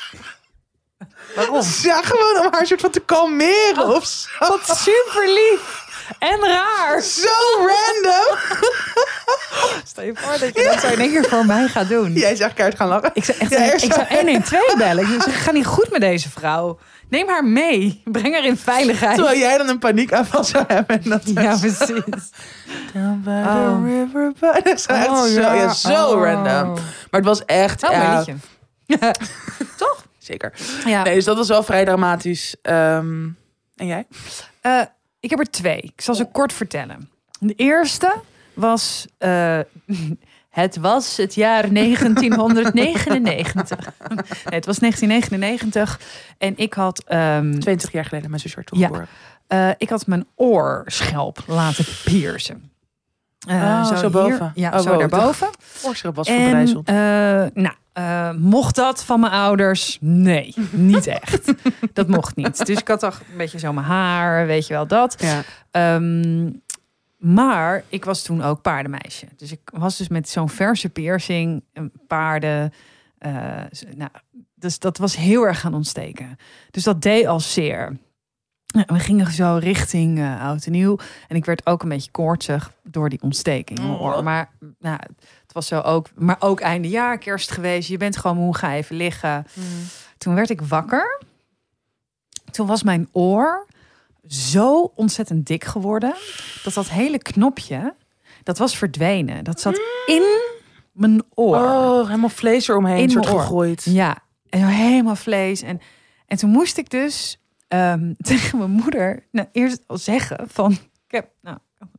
Speaker 4: Waarom?
Speaker 3: Ja, gewoon om haar soort van te kalmeren
Speaker 4: Oh,
Speaker 3: of zo.
Speaker 4: Wat super lief. En raar.
Speaker 3: Zo random.
Speaker 4: Stel je voor dat je dat zo in één keer voor mij gaat doen.
Speaker 3: Jij zegt kaart gaan lachen.
Speaker 4: Ik zou echt
Speaker 3: Ja,
Speaker 4: een-
Speaker 3: eerst
Speaker 4: ik zou een een twee bellen. Ik zeg, ga niet goed met deze vrouw. Neem haar mee. Breng haar in veiligheid.
Speaker 3: Terwijl jij dan een paniekaanval zou hebben. En dat
Speaker 4: Ja, precies.
Speaker 3: Down by
Speaker 4: Oh.
Speaker 3: the river. Dat is echt
Speaker 4: Oh,
Speaker 3: zo,
Speaker 4: ja.
Speaker 3: ja, zo
Speaker 4: Oh.
Speaker 3: random. Maar het was echt...
Speaker 4: Oh,
Speaker 3: ja,
Speaker 4: mijn liedje.
Speaker 3: toch? Zeker.
Speaker 4: Ja.
Speaker 3: Nee, dus dat was wel vrij dramatisch. Um, en jij?
Speaker 4: Uh, ik heb er twee. Ik zal ze kort vertellen. De eerste was... Uh, het was het jaar negentienhonderdnegenennegentig. Nee, het was negentien negenennegentig. En ik had... Um,
Speaker 3: twintig jaar geleden mijn zus werd
Speaker 4: ja,
Speaker 3: geboren.
Speaker 4: uh, ik had mijn oorschelp laten piercen. Uh,
Speaker 3: Oh, zo
Speaker 4: hier.
Speaker 3: boven.
Speaker 4: Ja,
Speaker 3: Oh,
Speaker 4: zo
Speaker 3: wow.
Speaker 4: daarboven.
Speaker 3: Oorschelp was
Speaker 4: En,
Speaker 3: verbrijzeld.
Speaker 4: uh, nou, uh, mocht dat van mijn ouders? Nee, niet echt. Dat mocht niet. Dus ik had toch een beetje zo mijn haar, weet je wel dat.
Speaker 3: Ja.
Speaker 4: Um, maar ik was toen ook paardenmeisje. Dus ik was dus met zo'n verse piercing, paarden. Uh, nou, dus dat was heel erg gaan ontsteken. Dus dat deed al zeer. Nou, we gingen zo richting uh, oud en nieuw. En ik werd ook een beetje koortsig door die ontsteking. in mijn oor. Maar nou, het was zo ook. Maar ook einde jaar, kerst geweest. Je bent gewoon moe, ga even liggen. Mm. Toen werd ik wakker. Toen was mijn oor zo ontzettend dik geworden dat dat hele knopje, dat was verdwenen. Dat zat in mijn oor.
Speaker 3: Oh, helemaal vlees eromheen,
Speaker 4: in
Speaker 3: soort
Speaker 4: mijn oor.
Speaker 3: gegooid.
Speaker 4: Ja, en helemaal vlees. En, en toen moest ik dus um, tegen mijn moeder nou, eerst al zeggen van, ik heb nou,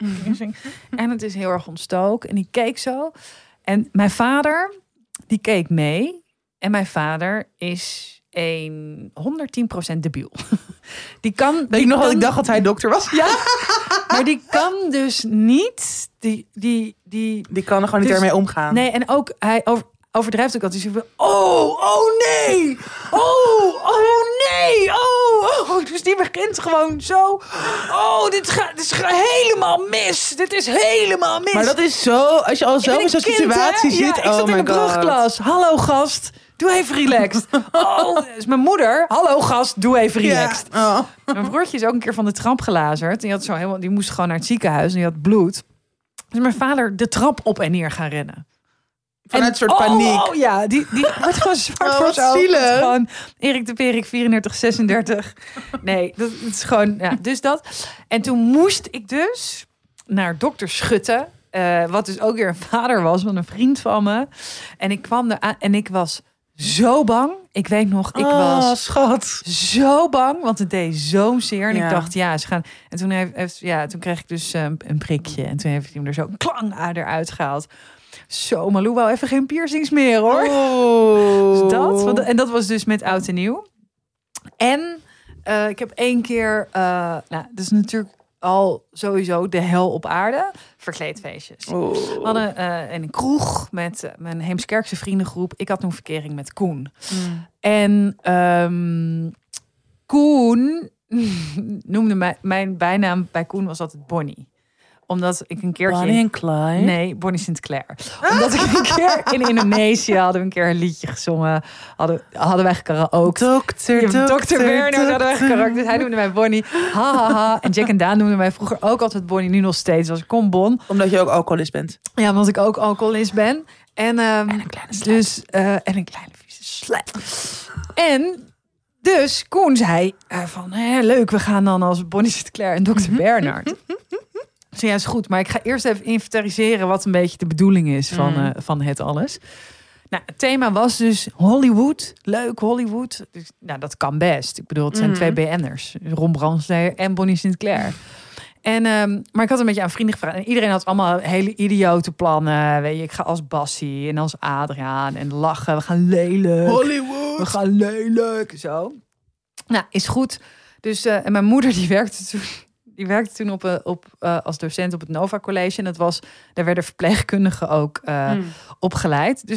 Speaker 4: en het is heel erg ontstoken. En die keek zo. En mijn vader, die keek mee. En mijn vader is een honderdtien procent debiel. Die kan.
Speaker 3: Weet
Speaker 4: die
Speaker 3: je nog
Speaker 4: kan,
Speaker 3: dat ik dacht dat hij dokter was?
Speaker 4: Ja, maar die kan dus niet. Die, die, die,
Speaker 3: Die kan er gewoon niet
Speaker 4: dus,
Speaker 3: ermee omgaan.
Speaker 4: Nee, en ook hij over, overdrijft ook altijd. Dus oh, oh nee, oh, oh nee, oh, oh. Dus die begint gewoon zo. Oh, dit gaat, dit is helemaal mis. Dit is helemaal mis.
Speaker 3: Maar dat is zo, als je al zo in zo'n situatie
Speaker 4: hè?
Speaker 3: zit.
Speaker 4: Ja, ik
Speaker 3: oh
Speaker 4: zat
Speaker 3: my
Speaker 4: in de
Speaker 3: god.
Speaker 4: brugklas. Hallo gast, doe even relaxed. Oh, dat is mijn moeder. Hallo gast, doe even relaxed.
Speaker 3: Ja. Oh.
Speaker 4: Mijn broertje is ook een keer van de trap gelazerd. Die, had zo helemaal, die moest gewoon naar het ziekenhuis en die had bloed. Dus mijn vader de trap op en neer gaan rennen.
Speaker 3: Vanuit een soort
Speaker 4: oh,
Speaker 3: paniek.
Speaker 4: Oh ja, die, die wordt gewoon zwart
Speaker 3: Oh,
Speaker 4: voor
Speaker 3: wat
Speaker 4: zijn ogen.
Speaker 3: zielig.
Speaker 4: Het is Gewoon Erik de Perik, vierendertig, zesendertig. Nee, dat, dat is gewoon... Ja, dus dat. En toen moest ik dus naar dokter Schutte. Uh, wat dus ook weer een vader was van een vriend van me. En ik kwam er aan en ik was zo bang. Ik weet nog, ik
Speaker 3: oh,
Speaker 4: was
Speaker 3: schat.
Speaker 4: zo bang, want het deed zo zeer. En
Speaker 3: Ja.
Speaker 4: ik dacht, ja, ze gaan. En toen heeft, heeft ja, toen kreeg ik dus um, een prikje. En toen heeft hij hem er zo klangader uitgehaald. Zo, Malou wou even geen piercings meer, hoor.
Speaker 3: Oh.
Speaker 4: Dus dat, en dat was dus met oud en nieuw. En uh, ik heb één keer, uh, nou, dat is natuurlijk al sowieso de hel op aarde, verkleedfeestjes.
Speaker 3: Oh.
Speaker 4: We hadden uh, een kroeg met uh, mijn Heemskerkse vriendengroep. Ik had toen verkering met Koen.
Speaker 3: Mm.
Speaker 4: En um, Koen noemde mij, mijn bijnaam bij Koen was altijd Bonnie. Omdat ik een keertje...
Speaker 3: Bonnie en Clyde?
Speaker 4: Nee, Bonnie Sinclair. Omdat ik een keer in Indonesië hadden we een keer een liedje gezongen. Hadden, hadden wij karaoke.
Speaker 3: Dokter,
Speaker 4: Ja,
Speaker 3: dokter,
Speaker 4: dokter Werner
Speaker 3: dokter.
Speaker 4: hadden wij karaoke. Dus hij noemde mij Bonnie. Ha, ha, ha. En Jack en Daan noemden mij vroeger ook altijd Bonnie. Nu nog steeds. Als ik kom Bon.
Speaker 3: Omdat je ook alcoholist bent.
Speaker 4: Ja, omdat ik ook alcoholist ben. En, um,
Speaker 3: En een kleine slet.
Speaker 4: Dus, uh, en een kleine vieze slet. En dus Koen zei uh, van, hè, leuk, we gaan dan als Bonnie Sinclair en dokter Bernard. Dus ja, is goed. Maar ik ga eerst even inventariseren wat een beetje de bedoeling is van, uh, van het alles. Nou, het thema was dus Hollywood. Leuk, Hollywood. Dus, nou, dat kan best. Ik bedoel, het zijn mm. twee B N'ers. Ron Brandsteder en Bonnie Sinclair. En, um, maar ik had een beetje aan vrienden gevraagd. En iedereen had allemaal hele idiote plannen. Weet je, ik ga als Bassie en als Adriaan en lachen. We gaan lelijk.
Speaker 3: Hollywood.
Speaker 4: We gaan lelijk. Zo. Nou, is goed. Dus, uh, en mijn moeder die werkte toen... Die werkte toen op, op, uh, als docent op het Nova College. En dat was, daar werden verpleegkundigen ook uh, mm. opgeleid. Dus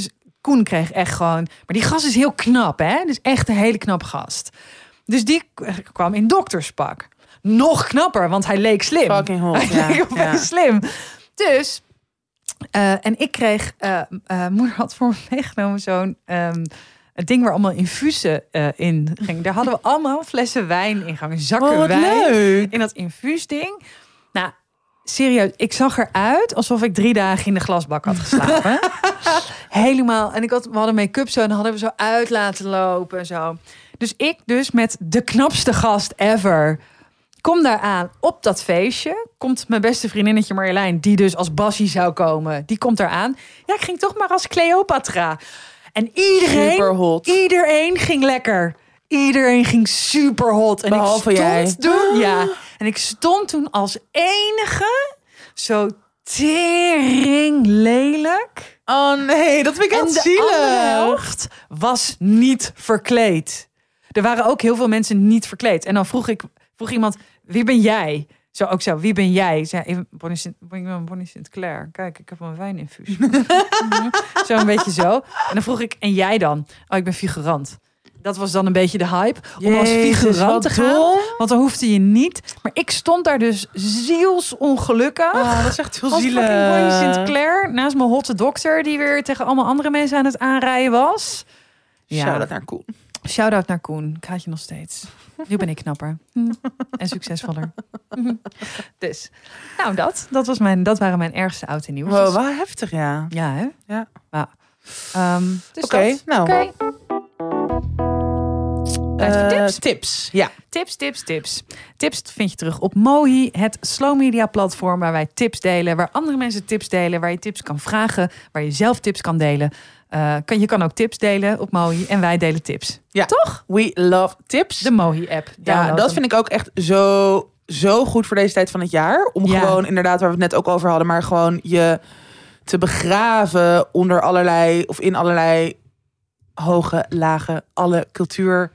Speaker 4: Koen kreeg echt gewoon... Maar die gast is heel knap, hè? Dus echt een hele knap gast. Dus die kwam in dokterspak. Nog knapper, want hij leek slim.
Speaker 3: Fucking hot,
Speaker 4: Hij
Speaker 3: ja,
Speaker 4: leek opeens
Speaker 3: ja.
Speaker 4: slim. Dus... Uh, en ik kreeg... Uh, uh, moeder had voor me meegenomen zo'n... Um, het ding waar allemaal infusen uh, in ging. Daar hadden we allemaal flessen wijn in gangen. Zakken
Speaker 3: Oh, wat
Speaker 4: wijn.
Speaker 3: leuk.
Speaker 4: In dat infuusding. Nou, serieus. Ik zag eruit alsof ik drie dagen in de glasbak had geslapen. Helemaal. En ik had, we hadden make-up zo. En dan hadden we zo uit laten lopen en zo. Dus ik dus met de knapste gast ever... Kom daar aan op dat feestje. Komt mijn beste vriendinnetje Marjolein... die dus als Bassie zou komen. Die komt daar aan. Ja, ik ging toch maar als Cleopatra... En iedereen,
Speaker 3: Superhot.
Speaker 4: iedereen ging lekker. Iedereen ging super hot. En
Speaker 3: Behalve
Speaker 4: ik stond
Speaker 3: jij.
Speaker 4: toen, ja. En ik stond toen als enige zo tering lelijk.
Speaker 3: Oh nee, dat vind ik
Speaker 4: En
Speaker 3: echt
Speaker 4: de
Speaker 3: zielig.
Speaker 4: andere helft was niet verkleed. Er waren ook heel veel mensen niet verkleed. En dan vroeg ik, vroeg iemand, wie ben jij? Zo ook zo, wie ben jij? Zei even Bonnie Sint, Bonnie Sinclair. Kijk, ik heb een wijninfuus. Zo een beetje zo. En dan vroeg ik, en jij dan? Oh, ik ben figurant. Dat was dan een beetje de hype. Om als
Speaker 3: Jezus,
Speaker 4: figurant
Speaker 3: wat
Speaker 4: te gaan.
Speaker 3: dom.
Speaker 4: Want dan hoefde je niet. Maar ik stond daar dus zielsongelukkig.
Speaker 3: Oh, dat is echt heel
Speaker 4: Als
Speaker 3: zielig.
Speaker 4: fucking Bonnie Sinclair. Naast mijn hotte dokter. Die weer tegen allemaal andere mensen aan het aanrijden was. Ja.
Speaker 3: Shout-out naar Koen.
Speaker 4: Shout-out naar Koen. Ik haat je nog steeds. Nu ben ik knapper. Hm. En succesvoller. Dus, nou dat. Dat, was mijn, dat waren mijn ergste oud en nieuws.
Speaker 3: Wow, wel heftig, ja.
Speaker 4: Ja, hè?
Speaker 3: Ja.
Speaker 4: Ja. Um, dus
Speaker 3: Oké,
Speaker 4: dat.
Speaker 3: nou.
Speaker 4: Oké. Tijd voor
Speaker 3: Eh,
Speaker 4: tips.
Speaker 3: tips, ja.
Speaker 4: Tips, tips, tips. Tips vind je terug op Mohi, het slow media platform waar wij tips delen, waar andere mensen tips delen, waar je tips kan vragen, waar je zelf tips kan delen. Uh, kan, je kan ook tips delen op Mohi en wij delen tips.
Speaker 3: Ja,
Speaker 4: toch?
Speaker 3: We love tips.
Speaker 4: De Mohi-app.
Speaker 3: Ja, dat vind ik ook echt zo, zo goed voor deze tijd van het jaar. Om
Speaker 4: Ja.
Speaker 3: gewoon, inderdaad, waar we het net ook over hadden, maar gewoon je te begraven onder allerlei, of in allerlei hoge, lage, alle cultuur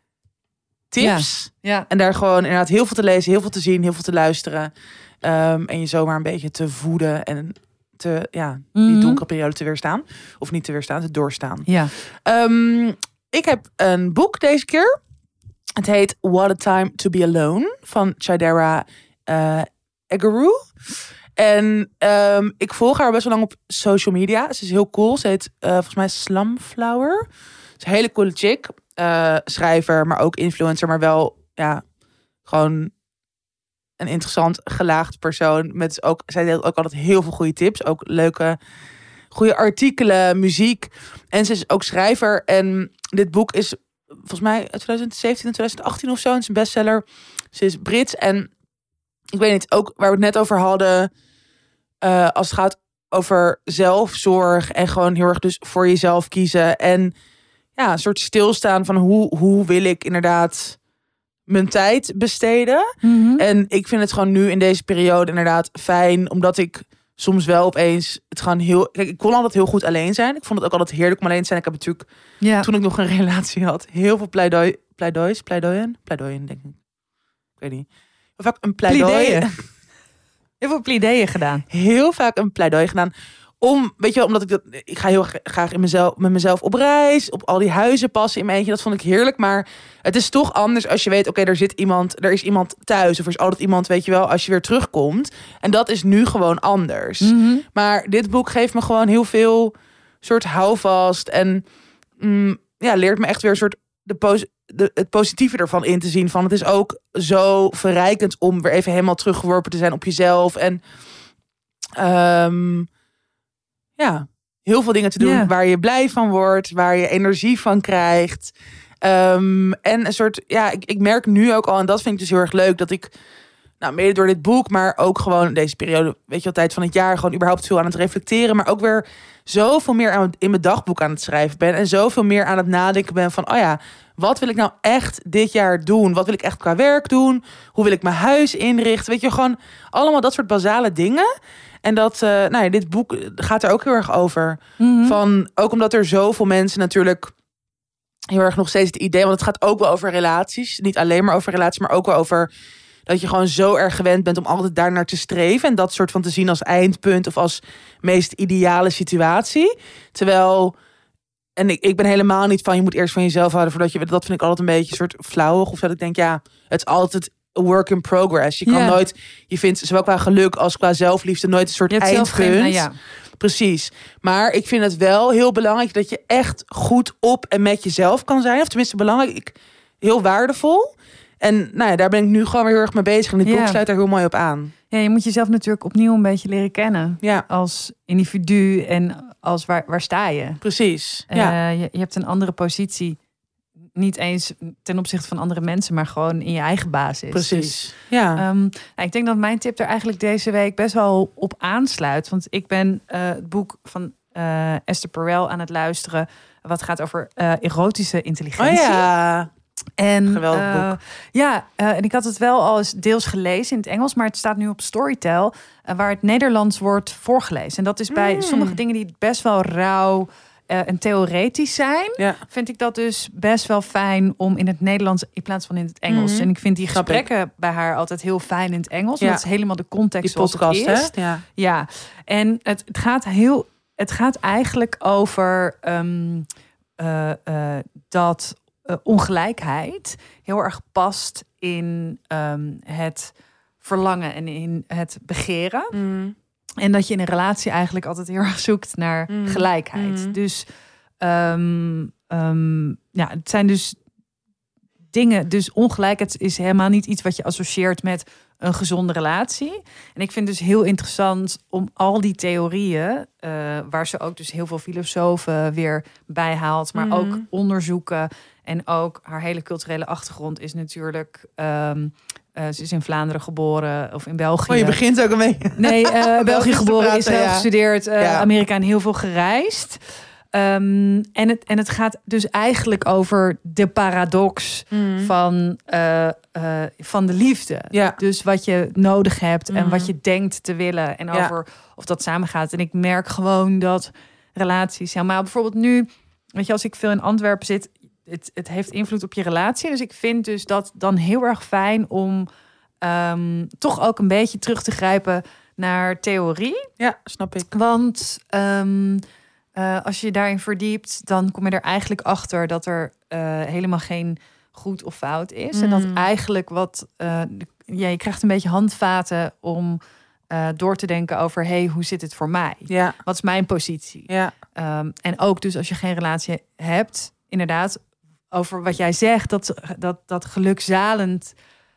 Speaker 3: tips.
Speaker 4: Ja.
Speaker 3: En daar gewoon inderdaad heel veel te lezen, heel veel te zien, heel veel te luisteren. Um, en je zomaar een beetje te voeden en te, ja, die
Speaker 4: Mhm.
Speaker 3: donkere periode te weerstaan. Of niet te weerstaan, te doorstaan.
Speaker 4: Ja.
Speaker 3: Um, ik heb een boek deze keer. Het heet What a Time to Be Alone van Chidera uh, Egeru. En um, ik volg haar best wel lang op social media. Ze is heel cool. Ze heet uh, volgens mij Slumflower. Ze is een hele coole chick. Uh, schrijver, maar ook influencer. Maar wel, ja, gewoon een interessant gelaagd persoon. Met ook, zij deelt ook altijd heel veel goede tips. Ook leuke, goede artikelen, muziek. En ze is ook schrijver. En dit boek is volgens mij uit twintig zeventien en twintig achttien of zo. Het is een bestseller. Ze is Brits. En ik weet niet, ook waar we het net over hadden. Uh, als het gaat over zelfzorg. En gewoon heel erg dus voor jezelf kiezen. En ja, een soort stilstaan van hoe, hoe wil ik inderdaad mijn tijd besteden.
Speaker 4: Mm-hmm.
Speaker 3: En ik vind het gewoon nu in deze periode inderdaad fijn. Omdat ik soms wel opeens het gewoon heel... Kijk, ik kon altijd heel goed alleen zijn. Ik vond het ook altijd heerlijk om alleen te zijn. Ik heb natuurlijk,
Speaker 4: Ja.
Speaker 3: toen ik nog een relatie had, heel veel pleidooi, pleidoois, pleidooien, pleidooien denk ik. Ik weet niet. Heel vaak een pleidooi.
Speaker 4: Pleideeën. Heel veel pleideeën gedaan.
Speaker 3: Heel vaak een pleidooi gedaan. Om, weet je wel, omdat ik dat... Ik ga heel graag in mezelf, met mezelf op reis. Op al die huizen passen in mijn eentje. Dat vond ik heerlijk. Maar het is toch anders als je weet... Oké, okay, er zit iemand, er is iemand thuis. Of er is altijd iemand, weet je wel, als je weer terugkomt. En dat is nu gewoon anders.
Speaker 4: Mm-hmm.
Speaker 3: Maar dit boek geeft me gewoon heel veel soort houvast. En mm, ja, leert me echt weer een soort de pos, de, het positieve ervan in te zien. Van het is ook zo verrijkend om weer even helemaal teruggeworpen te zijn op jezelf. En um, ja, heel veel dingen te doen
Speaker 4: Yeah.
Speaker 3: waar je blij van wordt, waar je energie van krijgt. Um, en een soort, ja, ik, ik merk nu ook al, en dat vind ik dus heel erg leuk, dat ik, nou, mede door dit boek, maar ook gewoon deze periode, weet je wel, tijd van het jaar, gewoon überhaupt veel aan het reflecteren, maar ook weer zoveel meer aan, in mijn dagboek aan het schrijven ben en zoveel meer aan het nadenken ben van, oh ja, wat wil ik nou echt dit jaar doen? Wat wil ik echt qua werk doen? Hoe wil ik mijn huis inrichten? Weet je, gewoon allemaal dat soort basale dingen. En dat, uh, nou ja, dit boek gaat er ook heel erg over.
Speaker 4: Mm-hmm.
Speaker 3: Van, ook omdat er zoveel mensen natuurlijk heel erg nog steeds het idee, want het gaat ook wel over relaties. Niet alleen maar over relaties, maar ook wel over dat je gewoon zo erg gewend bent om altijd daar naar te streven. En dat soort van te zien als eindpunt of als meest ideale situatie. Terwijl En ik, ik ben helemaal niet van, je moet eerst van jezelf houden voordat je... Dat vind ik altijd een beetje een soort flauwig. Of dat ik denk, ja, het is altijd a work in progress. Je kan
Speaker 4: Ja.
Speaker 3: nooit, je vindt zowel qua geluk als qua zelfliefde nooit een soort
Speaker 4: Je hebt zelf
Speaker 3: eindpunt.
Speaker 4: geen... nou ja.
Speaker 3: Precies. Maar ik vind het wel heel belangrijk dat je echt goed op en met jezelf kan zijn. Of tenminste belangrijk, ik, heel waardevol. En nou ja, daar ben ik nu gewoon weer heel erg mee bezig. En dit
Speaker 4: Ja.
Speaker 3: boek sluit daar heel mooi op aan.
Speaker 4: Ja, je moet jezelf natuurlijk opnieuw een beetje leren kennen.
Speaker 3: Ja,
Speaker 4: Als individu en als waar, waar sta je?
Speaker 3: precies. Ja.
Speaker 4: Eh, je, je hebt een andere positie. Niet eens ten opzichte van andere mensen, maar gewoon in je eigen basis. Dus,
Speaker 3: Precies. Ja.
Speaker 4: Ehm, nou, ik denk dat mijn tip er eigenlijk deze week best wel op aansluit. Want ik ben uh, het boek van uh, Esther Perel aan het luisteren. Wat gaat over uh, erotische intelligentie.
Speaker 3: Oh ja.
Speaker 4: En,
Speaker 3: Geweldig
Speaker 4: uh,
Speaker 3: boek.
Speaker 4: Ja, uh, en ik had het wel al eens deels gelezen in het Engels. Maar het staat nu op Storytel. Uh, waar het Nederlands wordt voorgelezen. En dat is bij
Speaker 3: Mm.
Speaker 4: sommige dingen die best wel rauw uh, en theoretisch zijn.
Speaker 3: Ja.
Speaker 4: Vind ik dat dus best wel fijn om in het Nederlands in plaats van in het Engels.
Speaker 3: Mhm.
Speaker 4: En ik vind die
Speaker 3: Snap
Speaker 4: gesprekken bij haar altijd heel fijn in het Engels.
Speaker 3: Ja.
Speaker 4: Want dat is helemaal de context
Speaker 3: Die
Speaker 4: zoals
Speaker 3: podcast,
Speaker 4: het is.
Speaker 3: hè? Ja.
Speaker 4: Ja, en het, het gaat heel. Het gaat eigenlijk over um, uh, uh, dat uh, ongelijkheid heel erg past in um, het verlangen en in het begeren.
Speaker 3: Mm.
Speaker 4: En dat je in een relatie eigenlijk altijd heel erg zoekt naar
Speaker 3: Mm.
Speaker 4: gelijkheid.
Speaker 3: Mm.
Speaker 4: Dus um, um, ja, het zijn dus dingen. Dus ongelijkheid is helemaal niet iets wat je associeert met een gezonde relatie. En ik vind dus heel interessant om al die theorieën, uh, waar ze ook dus heel veel filosofen weer bij haalt, maar
Speaker 3: Mhm.
Speaker 4: ook onderzoeken. En ook haar hele culturele achtergrond is natuurlijk. Um, uh, ze is in Vlaanderen geboren of in België.
Speaker 3: Oh, je begint ook een beetje.
Speaker 4: Nee, uh, België
Speaker 3: Belgisch te
Speaker 4: geboren,
Speaker 3: praten,
Speaker 4: Israël
Speaker 3: ja.
Speaker 4: gestudeerd, uh,
Speaker 3: Ja.
Speaker 4: Amerika en heel veel gereisd. Um, en, het, en het gaat dus eigenlijk over de paradox
Speaker 3: Mm.
Speaker 4: van, uh, uh, van de liefde.
Speaker 3: Ja.
Speaker 4: Dus wat je nodig hebt en
Speaker 3: Mhm.
Speaker 4: wat je denkt te willen. En
Speaker 3: Ja.
Speaker 4: over of dat samengaat. En ik merk gewoon dat relaties... Ja, maar bijvoorbeeld nu, weet je, als ik veel in Antwerpen zit... Het, het heeft invloed op je relatie. Dus ik vind dus dat dan heel erg fijn om um, toch ook een beetje terug te grijpen naar theorie.
Speaker 3: Ja, snap ik.
Speaker 4: Want um, uh, als je je daarin verdiept, dan kom je er eigenlijk achter dat er uh, helemaal geen goed of fout is.
Speaker 3: Mm.
Speaker 4: En dat eigenlijk wat... Uh, ja, je krijgt een beetje handvaten om uh, door te denken over... hey, hoe zit het voor mij?
Speaker 3: Ja.
Speaker 4: Wat is mijn positie?
Speaker 3: Ja.
Speaker 4: Um, en ook dus als je geen relatie hebt, inderdaad... over wat jij zegt, dat, dat, dat gelukzalend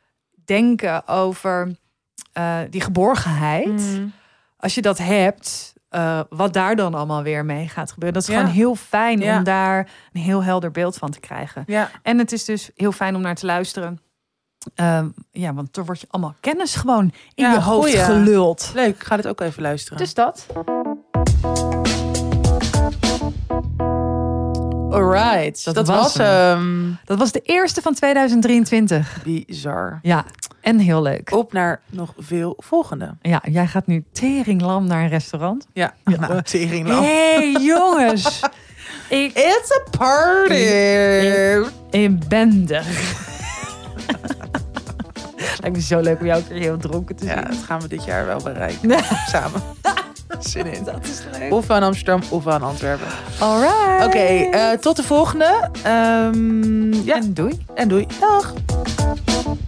Speaker 4: denken over uh, die geborgenheid.
Speaker 3: Mm.
Speaker 4: Als je dat hebt, uh, wat daar dan allemaal weer mee gaat gebeuren. Dat is
Speaker 3: Ja.
Speaker 4: gewoon heel fijn
Speaker 3: Ja.
Speaker 4: om daar een heel helder beeld van te krijgen.
Speaker 3: Ja.
Speaker 4: En het is dus heel fijn om naar te luisteren. Um, ja, want er wordt je allemaal kennis gewoon in
Speaker 3: Ja,
Speaker 4: je hoofd
Speaker 3: goeie.
Speaker 4: geluld.
Speaker 3: Leuk, ik ga dit ook even luisteren.
Speaker 4: Dus dat.
Speaker 3: Alright, dat,
Speaker 4: Dat
Speaker 3: was
Speaker 4: was
Speaker 3: hem.
Speaker 4: Dat was de eerste van tweeduizend drieëntwintig.
Speaker 3: Bizar.
Speaker 4: Ja, en heel leuk.
Speaker 3: Op naar nog veel volgende.
Speaker 4: Ja, jij gaat nu teringlam naar een restaurant.
Speaker 3: Ja, nou, teringlam.
Speaker 4: Hé, hey, jongens. Ik,
Speaker 3: It's a party.
Speaker 4: ik ben er. Lijkt me zo leuk om jou ook weer heel dronken te zien.
Speaker 3: Ja, dat gaan we dit jaar wel bereiken. Samen. Zin in.
Speaker 4: Dat is leuk.
Speaker 3: Of aan Amsterdam of aan Antwerpen.
Speaker 4: Alright.
Speaker 3: Oké, okay, uh, tot de volgende. Um, ja,
Speaker 4: En doei.
Speaker 3: en doei. Dag.